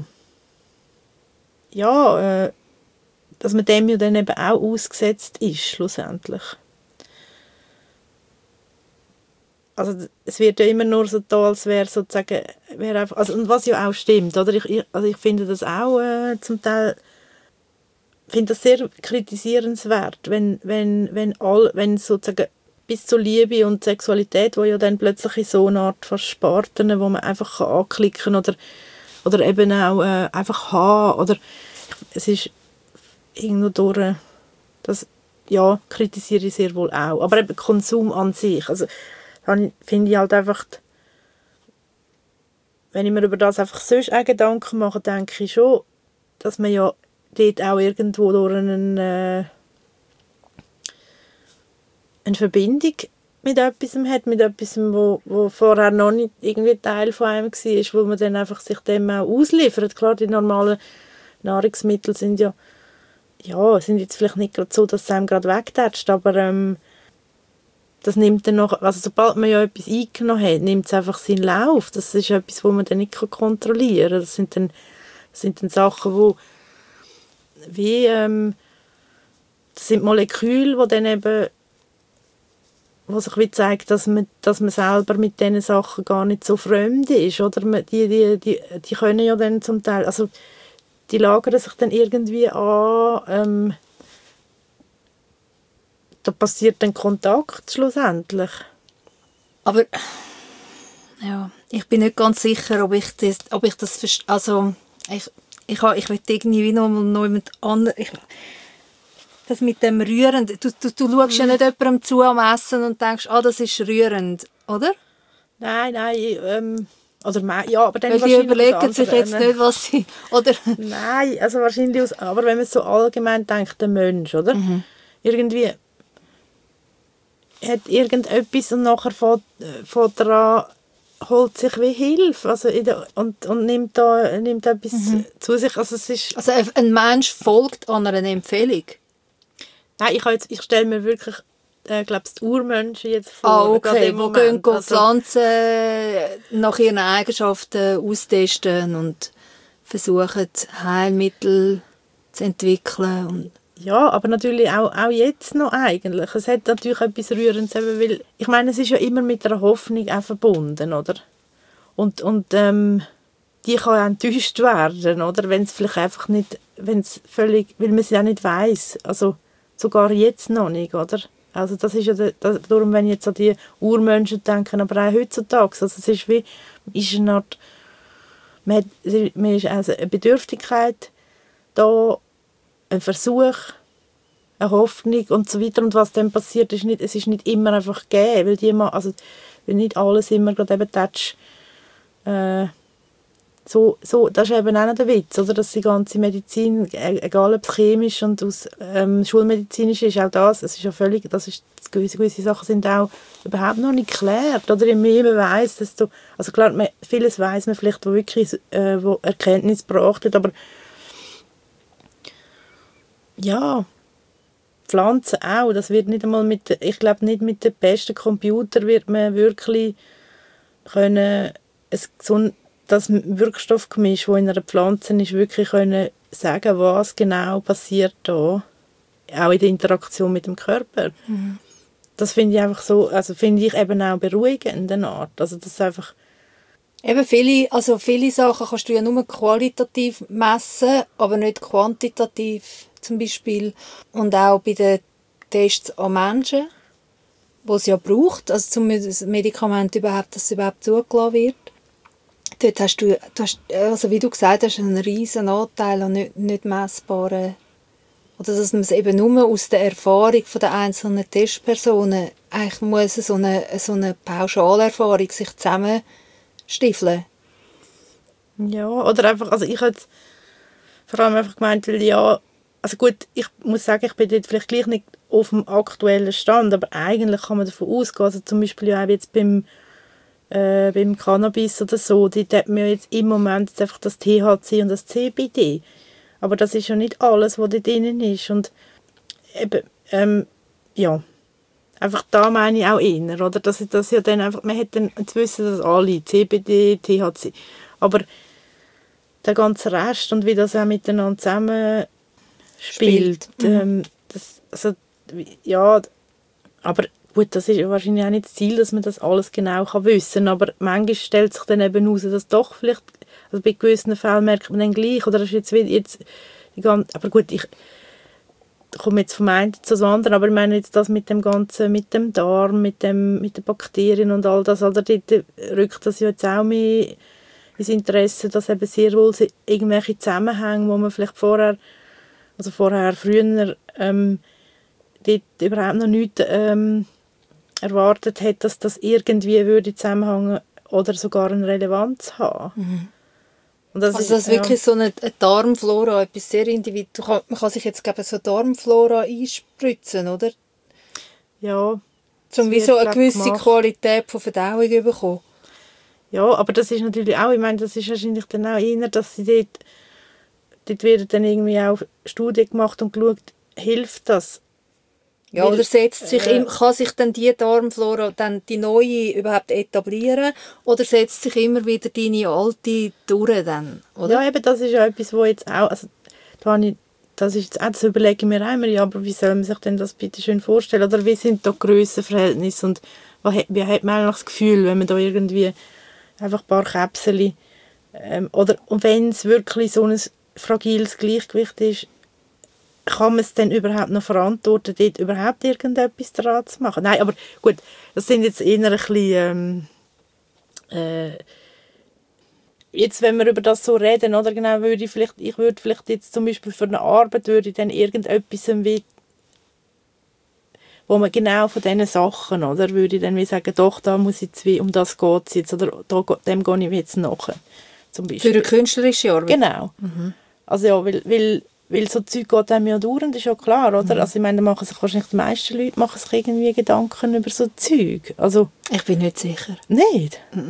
ja, äh, dass man dem ja dann eben auch ausgesetzt ist, schlussendlich. Also es wird ja immer nur so da, als wäre sozusagen, wäre einfach, also, und was ja auch stimmt, oder? Ich, ich, also ich finde das auch äh, zum Teil, finde das sehr kritisierenswert, wenn, wenn, wenn, all, wenn sozusagen bis zur Liebe und Sexualität, wo ja dann plötzlich in so eine Art von Sparten, wo man einfach anklicken kann oder, oder eben auch äh, einfach haben, oder es ist irgendwo durch, das, ja, kritisiere ich sehr wohl auch, aber eben Konsum an sich, also dann finde ich halt einfach, wenn ich mir über das einfach sonst auch Gedanken mache, denke ich schon, dass man ja dort auch irgendwo durch einen, äh, eine Verbindung mit etwas hat, mit etwas, wo, wo vorher noch nicht irgendwie Teil von einem war, wo man dann einfach sich dem auch ausliefert. Klar, die normalen Nahrungsmittel sind ja, ja, sind jetzt vielleicht nicht gerade so, dass es einem gerade wegtätscht, aber ähm, das nimmt dann noch, also sobald man ja etwas eingenommen hat, nimmt es einfach seinen Lauf. Das ist etwas, was man dann nicht kontrollieren kann. Das sind dann, das sind dann Sachen, wo wie, ähm, das sind Moleküle, die dann eben, wo sich wie zeigt, dass man, dass man selber mit diesen Sachen gar nicht so fremd ist, oder? Die, die, die, die können ja dann zum Teil, also die lagern sich dann irgendwie an, ähm, da passiert dann Kontakt schlussendlich. Aber ja, ich bin nicht ganz sicher, ob ich das, ob ich das verstehe. Also ich, ich, ich will irgendwie noch mal noch jemand anderen. Ich, das mit dem Rührend. Du, du, du schaust ja nicht jemandem zu am Essen und denkst, ah, das ist rührend, oder? Nein, nein, ähm, oder ja, aber dann weil die überlegen sich jetzt nicht, was sie, oder? Nein, also wahrscheinlich, aus, aber wenn man so allgemein denkt, der Mensch, oder? Mhm. Irgendwie hat irgendetwas und nachher fährt, fährt er an, holt sich wie Hilfe, also in der, und, und nimmt, da, nimmt etwas mhm. zu sich. Also, es ist, also ein Mensch folgt an einer Empfehlung? Nein, ich, jetzt, ich stelle mir wirklich, äh, glaube die Urmenschen jetzt vor. Ah, okay, wo gehen also, Pflanzen nach ihren Eigenschaften austesten und versuchen, Heilmittel zu entwickeln. Und ja, aber natürlich auch, auch jetzt noch eigentlich. Es hat natürlich etwas Rührendes, weil ich meine, es ist ja immer mit einer Hoffnung auch verbunden, oder? Und, und ähm, die kann auch enttäuscht werden, oder? Wenn es vielleicht einfach nicht, wenn es völlig, weil man es ja nicht weiss. Also sogar jetzt noch nicht, oder? Also das ist ja, das, darum, wenn ich jetzt an die Urmenschen denke, aber auch heutzutage, also es ist wie, ist eine Art, man, hat, man ist also eine Bedürftigkeit da, ein Versuch, eine Hoffnung und so weiter. Und was dann passiert, ist nicht, es ist nicht immer einfach gegeben, weil, die immer, also, weil nicht alles immer gerade eben touch, äh, so, so, das ist eben auch noch der Witz, oder? Dass die ganze Medizin, egal ob es chemisch und aus, ähm, schulmedizinisch ist, auch das, es ist ja völlig, das ist, gewisse, gewisse Sachen sind auch überhaupt noch nicht geklärt, oder? Je mehr man weiss, desto, also klar, man, vieles weiss man vielleicht, wo wirklich äh, wo Erkenntnis gebracht wird, aber ja, Pflanzen auch, das wird nicht einmal mit, ich glaube nicht mit dem besten Computer wird man wirklich können, es, so ein, das Wirkstoffgemisch, das in einer Pflanze ist, wirklich können sagen, was genau passiert da, auch in der Interaktion mit dem Körper. Mhm. Das finde ich einfach so, also finde ich eben auch beruhigend in der Art, also das ist einfach eben viele, also viele Sachen kannst du ja nur qualitativ messen, aber nicht quantitativ zum Beispiel. Und auch bei den Tests an Menschen, die es ja braucht, also zum Medikament überhaupt, dass es überhaupt zugelassen wird. Dort hast du, du hast, also wie du gesagt hast, einen riesen Anteil an nicht, nicht messbaren, oder dass man es eben nur aus der Erfahrung der einzelnen Testpersonen, eigentlich muss so eine, so eine Pauschalerfahrung sich zusammenstiefeln. Ja, oder einfach, also ich hätte vor allem einfach gemeint, weil ja, also gut, ich muss sagen, ich bin dort vielleicht gleich nicht auf dem aktuellen Stand, aber eigentlich kann man davon ausgehen, also zum Beispiel ja auch jetzt beim Äh, beim Cannabis oder so, dort hat man jetzt im Moment jetzt einfach das T H C und das C B D. Aber das ist ja nicht alles, was da drin ist. Und eben, ähm, ja, einfach da meine ich auch eher, oder? Dass das ja dann einfach, man hat dann, jetzt wissen das alle, C B D, T H C. Aber der ganze Rest und wie das auch miteinander zusammen spielt, mhm. ähm, das, also, ja, aber gut, das ist wahrscheinlich auch nicht das Ziel, dass man das alles genau kann wissen kann, aber manchmal stellt sich dann eben heraus, dass doch vielleicht, also bei gewissen Fällen merkt man dann gleich, oder das ist jetzt wieder, jetzt die ganze, aber gut, ich komme jetzt vom einen zu dem anderen, aber ich meine jetzt das mit dem Ganzen, mit dem Darm, mit, dem, mit den Bakterien und all das, also dort rückt das ja jetzt auch mehr ins Interesse, dass eben sehr wohl irgendwelche Zusammenhänge, wo man vielleicht vorher, also vorher, früher, ähm, dort überhaupt noch nichts ähm, erwartet hat, dass das irgendwie würde zusammenhängen oder sogar eine Relevanz haben. Mhm. Und das also ist, das ist wirklich ja so eine, eine Darmflora, etwas sehr individuell. Man kann sich jetzt glaube ich, so Darmflora einspritzen, oder? Ja. Um wie so eine gewisse gemacht. Qualität von Verdauung zu bekommen. Ja, aber das ist natürlich auch, ich meine, das ist wahrscheinlich dann auch eher, dass sie dort, dort werden dann irgendwie auch Studien gemacht und geschaut, hilft das? Ja, oder setzt sich, äh, kann sich dann die Darmflora, dann die neue überhaupt etablieren oder setzt sich immer wieder deine alte durch dann, oder? Ja, eben, das ist ja etwas, wo jetzt auch, also da habe ich, das ist jetzt auch, das überlege ich mir einmal, ja, aber wie soll man sich denn das bitte schön vorstellen, oder wie sind da Grössenverhältnisse und wie hat man eigentlich das Gefühl, wenn man da irgendwie einfach ein paar Käpsel, ähm, oder und wenn es wirklich so ein fragiles Gleichgewicht ist, kann man es denn überhaupt noch verantworten, dort überhaupt irgendetwas daran zu machen? Nein, aber gut, das sind jetzt eher ein bisschen, ähm, äh, jetzt, wenn wir über das so reden, oder genau, würde ich vielleicht, ich würde vielleicht jetzt zum Beispiel für eine Arbeit, würde ich dann irgendetwas wie, wo man genau von diesen Sachen, oder, würde ich dann wie sagen, doch, da muss jetzt wie, um das geht es jetzt, oder da, dem gehe ich jetzt nachher, zum Beispiel. Für eine künstlerische Arbeit? Genau. Mhm. Also ja, weil, weil Weil so Zeug geht einem ja dauernd, ist ja klar, oder? Mhm. Also ich meine, da machen sich wahrscheinlich die meisten Leute machen sich irgendwie Gedanken über so Zeug. Also, ich bin nicht sicher. Nicht? Mhm.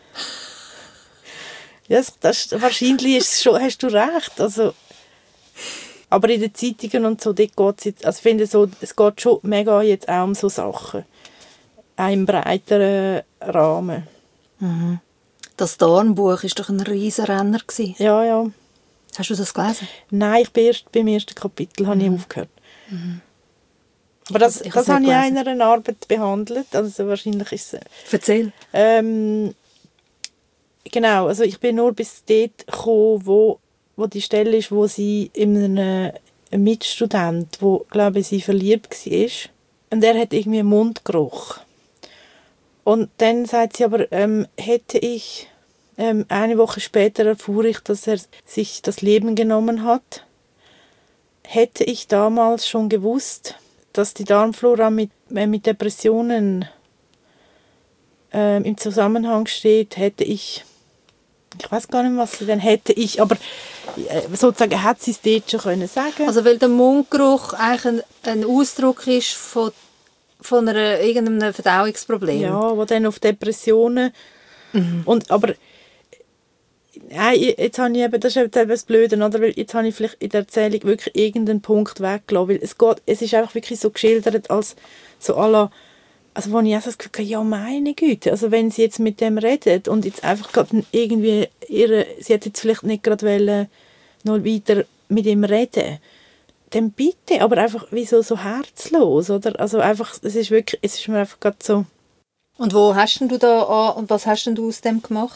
Ja, das, das, wahrscheinlich ist schon, hast du recht. Also, aber in den Zeitungen und so, dort geht's jetzt, also ich finde so, es geht schon mega jetzt auch um so Sachen. Auch im breiteren Rahmen. Mhm. Das Darmbuch war doch ein riesen Renner. Ja, ja. Hast du das gelesen? Nein, ich bin erst beim ersten Kapitel, habe mhm. ich aufgehört. Mhm. Aber das, ich das habe ich in einer Arbeit behandelt. Also wahrscheinlich ist es... Erzähl. Ähm, genau, also ich bin nur bis dort gekommen, wo, wo die Stelle ist, wo sie in einen, einen Mitstudent, wo, glaube ich, sie verliebt war. Und er hat irgendwie einen Mundgeruch. Und dann sagt sie aber, ähm, hätte ich... Ähm, eine Woche später erfuhr ich, dass er sich das Leben genommen hat. hätte ich damals schon gewusst, dass die Darmflora mit, äh, mit Depressionen äh, im Zusammenhang steht, hätte ich, ich weiß gar nicht, was sie denn hätte ich, aber äh, sozusagen hätte sie es dort schon können sagen. Also weil der Mundgeruch eigentlich ein, ein Ausdruck ist von, von einer, irgendeinem Verdauungsproblem. Ja, wo dann auf Depressionen mhm. und aber Nein, jetzt habe ich eben, das ist eben das Blöde, oder? Weil jetzt habe ich vielleicht in der Erzählung wirklich irgendeinen Punkt weggelassen, weil es geht, es ist einfach wirklich so geschildert, als so à la, also wo ich auch so das Gefühl habe, ja meine Güte, also wenn sie jetzt mit dem redet und jetzt einfach gerade irgendwie ihre, sie hat jetzt vielleicht nicht gerade wollen, noch weiter mit ihm reden, dann bitte, aber einfach wieso so herzlos, oder? Also einfach, es ist wirklich, es ist mir einfach gerade so. Und wo hast denn du da an, und was hast denn du aus dem gemacht?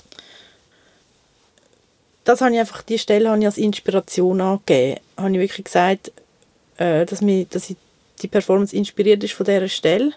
Das habe ich einfach, die Stelle habe ich als Inspiration angegeben. Habe ich wirklich gesagt, äh, dass, mich, dass ich die Performance inspiriert ist von dieser Stelle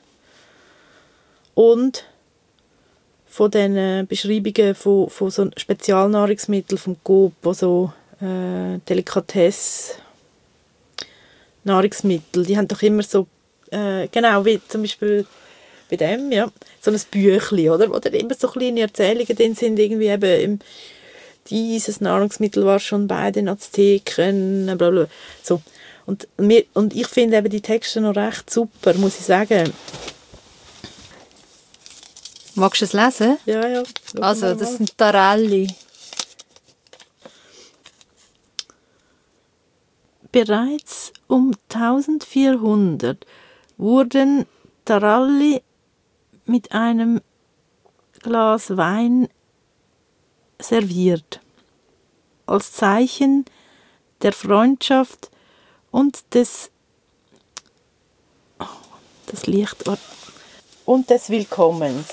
und von den Beschreibungen von, von so Spezialnahrungsmitteln vom Coop, wo so äh, Delikatesse Nahrungsmittel, die haben doch immer so, äh, genau wie zum Beispiel bei dem, ja, so ein Büchlein, oder, wo dann immer so kleine Erzählungen drin sind, irgendwie eben im dieses Nahrungsmittel war schon bei den Azteken, blablabla. So. Und, mir, und ich finde eben die Texte noch recht super, muss ich sagen. Magst du es lesen? Ja, ja. Also, das sind Taralli. Bereits um eintausendvierhundert wurden Taralli mit einem Glas Wein serviert, als Zeichen der Freundschaft und des oh, das Licht und des Willkommens.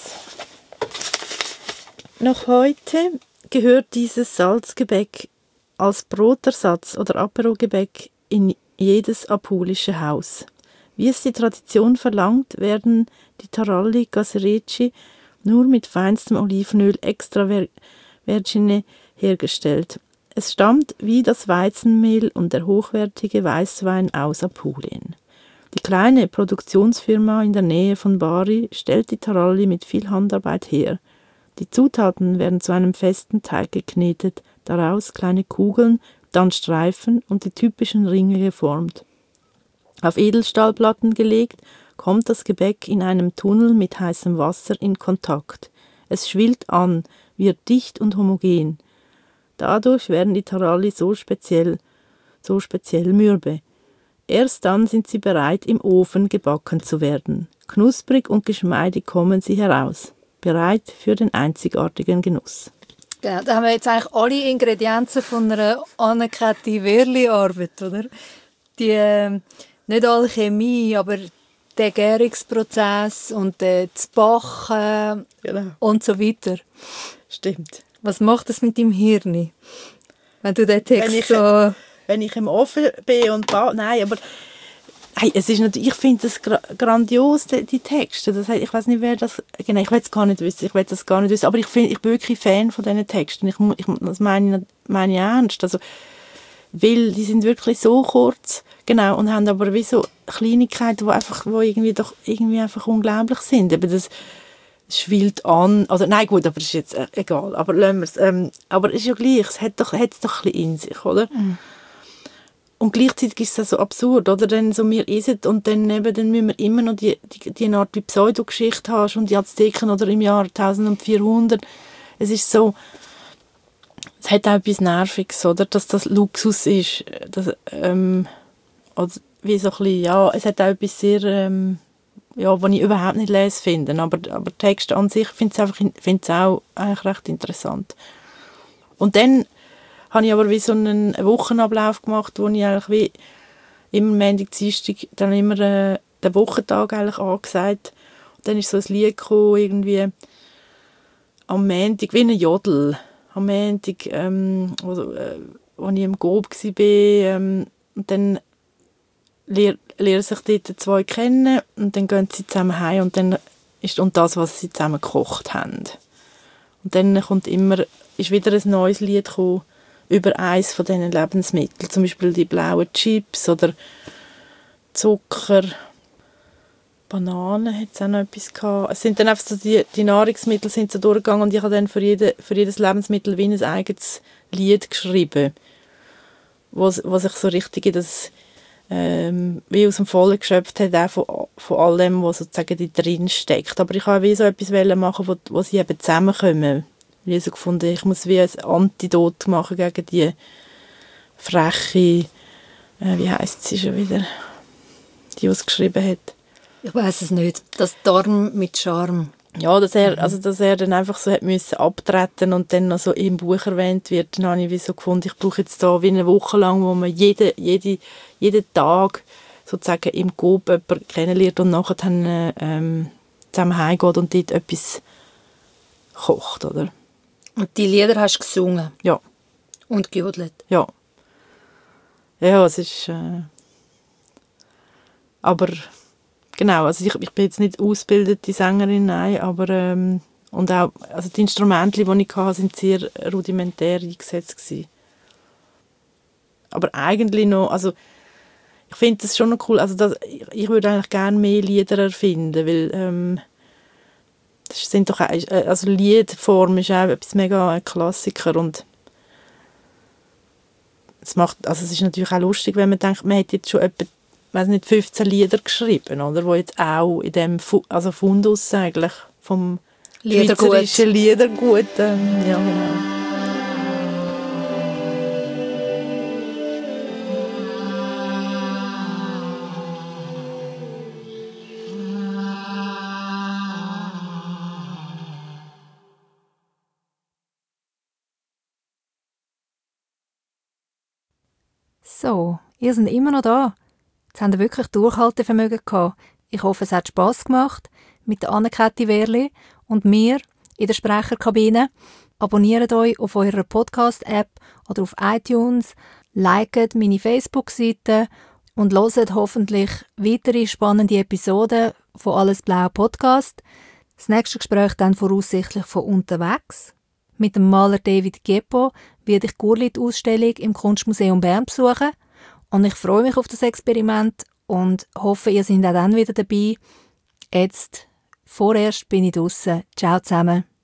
Noch heute gehört dieses Salzgebäck als Brotersatz oder Aperogebäck in jedes apulische Haus. Wie es die Tradition verlangt, werden die Taralli Gasereci nur mit feinstem Olivenöl extra Vergine hergestellt. Es stammt wie das Weizenmehl und der hochwertige Weißwein aus Apulien. Die kleine Produktionsfirma in der Nähe von Bari stellt die Taralli mit viel Handarbeit her. Die Zutaten werden zu einem festen Teig geknetet, daraus kleine Kugeln, dann Streifen und die typischen Ringe geformt. Auf Edelstahlplatten gelegt, kommt das Gebäck in einem Tunnel mit heißem Wasser in Kontakt. Es schwillt an, wird dicht und homogen. Dadurch werden die Taralli so speziell, so speziell mürbe. Erst dann sind sie bereit, im Ofen gebacken zu werden. Knusprig und geschmeidig kommen sie heraus. Bereit für den einzigartigen Genuss. Genau, da haben wir jetzt eigentlich alle Ingredienzen von einer Anne-Käthi Wehrli-Arbeit, oder? Die, äh, nicht Alchemie, aber der Gärungsprozess und äh, das Backen genau. Und so weiter. Stimmt. Was macht das mit deinem Hirn, wenn du den Text wenn ich, so... Wenn ich im Ofen bin und baue... Nein, aber hey, es ist natürlich, ich finde das gra- grandios, die, die Texte. Das heißt, ich weiß nicht, wer das... Genau, ich will es gar nicht wissen. Ich will das gar nicht wissen. Aber ich, find, ich bin wirklich Fan von diesen Texten. Ich, ich, das meine ich, meine ich ernst. Also, weil die sind wirklich so kurz, genau, und haben aber wie so Kleinigkeiten, die einfach, wo irgendwie doch irgendwie einfach unglaublich sind. Eben das schwillt an, also nein gut, aber das ist jetzt äh, egal, aber lassen wir es. Ähm, aber es ist ja gleich, es hat doch, hat es doch ein bisschen in sich, oder? Mhm. Und gleichzeitig ist es so absurd, oder? Dann so wir essen und dann, eben, dann müssen wir immer noch die, die, die Art wie Pseudogeschichte haben und die Azteken oder im Jahr eintausendvierhundert. Es ist so, es hat auch etwas Nerviges, oder? Dass das Luxus ist. Das, ähm, oder wie so ein bisschen, ja, es hat auch etwas sehr, ähm, ja, was ich überhaupt nicht lese finde. Aber, aber Text an sich finde ich auch eigentlich recht interessant. Und dann habe ich aber wie so einen Wochenablauf gemacht, wo ich eigentlich wie immer Montag, Dienstag dann immer äh, den Wochentag eigentlich angesagt. Und dann ist so ein Lied gekommen, irgendwie am Montag, wie ein Jodel. Am Montag, ähm, wo, äh, wo ich im Gob war, ähm, und dann ler- lernen sich dort zwei kennen und dann gehen sie zusammen heim und dann ist und das, was sie zusammen gekocht haben. Und dann kommt immer, ist wieder ein neues Lied gekommen, über eins von diesen Lebensmitteln. Zum Beispiel die blauen Chips oder Zucker, Bananen hat es auch noch etwas gehabt. Es sind dann einfach so die, die Nahrungsmittel sind so durchgegangen und ich habe dann für, jede, für jedes Lebensmittel wie ein eigenes Lied geschrieben, wo, wo sich so richtig in das ähm, wie aus dem Vollen geschöpft hat, auch von, von allem, was sozusagen da drin steckt. Aber ich wollte wie so etwas machen, wo, wo sie eben zusammenkommen. Ich habe so gefunden, ich muss wie ein Antidot machen gegen die freche, äh, wie heisst sie schon wieder, die, die es geschrieben hat. Ich weiss es nicht. Das Darm mit Charme. Ja, dass er, also dass er dann einfach so hat müssen abtreten und dann noch so im Buch erwähnt wird, dann habe ich wie so gefunden, ich brauche jetzt da wie eine Woche lang, wo man jede, jede, jeden Tag sozusagen im Coop jemanden kennenlernt und nachher dann ähm, zusammen heimgeht und dort etwas kocht, oder? Und die Lieder hast du gesungen? Ja. Und gejodelt? Ja. Ja, es ist... Äh, aber... Genau, also ich, ich bin jetzt nicht ausgebildete Sängerin, nein, aber ähm, und auch, also die Instrumente, die ich hatte, sind sehr rudimentär eingesetzt gewesen. Aber eigentlich noch, also ich finde das schon noch cool, also das, ich, ich würde eigentlich gerne mehr Lieder erfinden, weil ähm, das sind doch, also Liedform ist auch etwas mega ein Klassiker und es macht, also es ist natürlich auch lustig, wenn man denkt, man hat jetzt schon etwa weiß nicht, fünfzehn Lieder geschrieben, oder, wo jetzt auch in dem Fu- also Fundus eigentlich vom Liedergut. schweizerischen Liedergut, ähm, ja genau. So, ihr seid immer noch da. Jetzt habt ihr wirklich Durchhaltevermögen gehabt. Ich hoffe, es hat Spass gemacht mit der Anne-Käthi Wehrli und mir in der Sprecherkabine. Abonniert euch auf eurer Podcast-App oder auf iTunes, liket meine Facebook-Seite und hört hoffentlich weitere spannende Episoden von «Alles Blau» Podcast. Das nächste Gespräch dann voraussichtlich von unterwegs. Mit dem Maler David Geppo werde ich die Gurlitt-Ausstellung im Kunstmuseum Bern besuchen. Und ich freue mich auf das Experiment und hoffe, ihr seid auch dann wieder dabei. Jetzt, vorerst bin ich draussen. Ciao zusammen.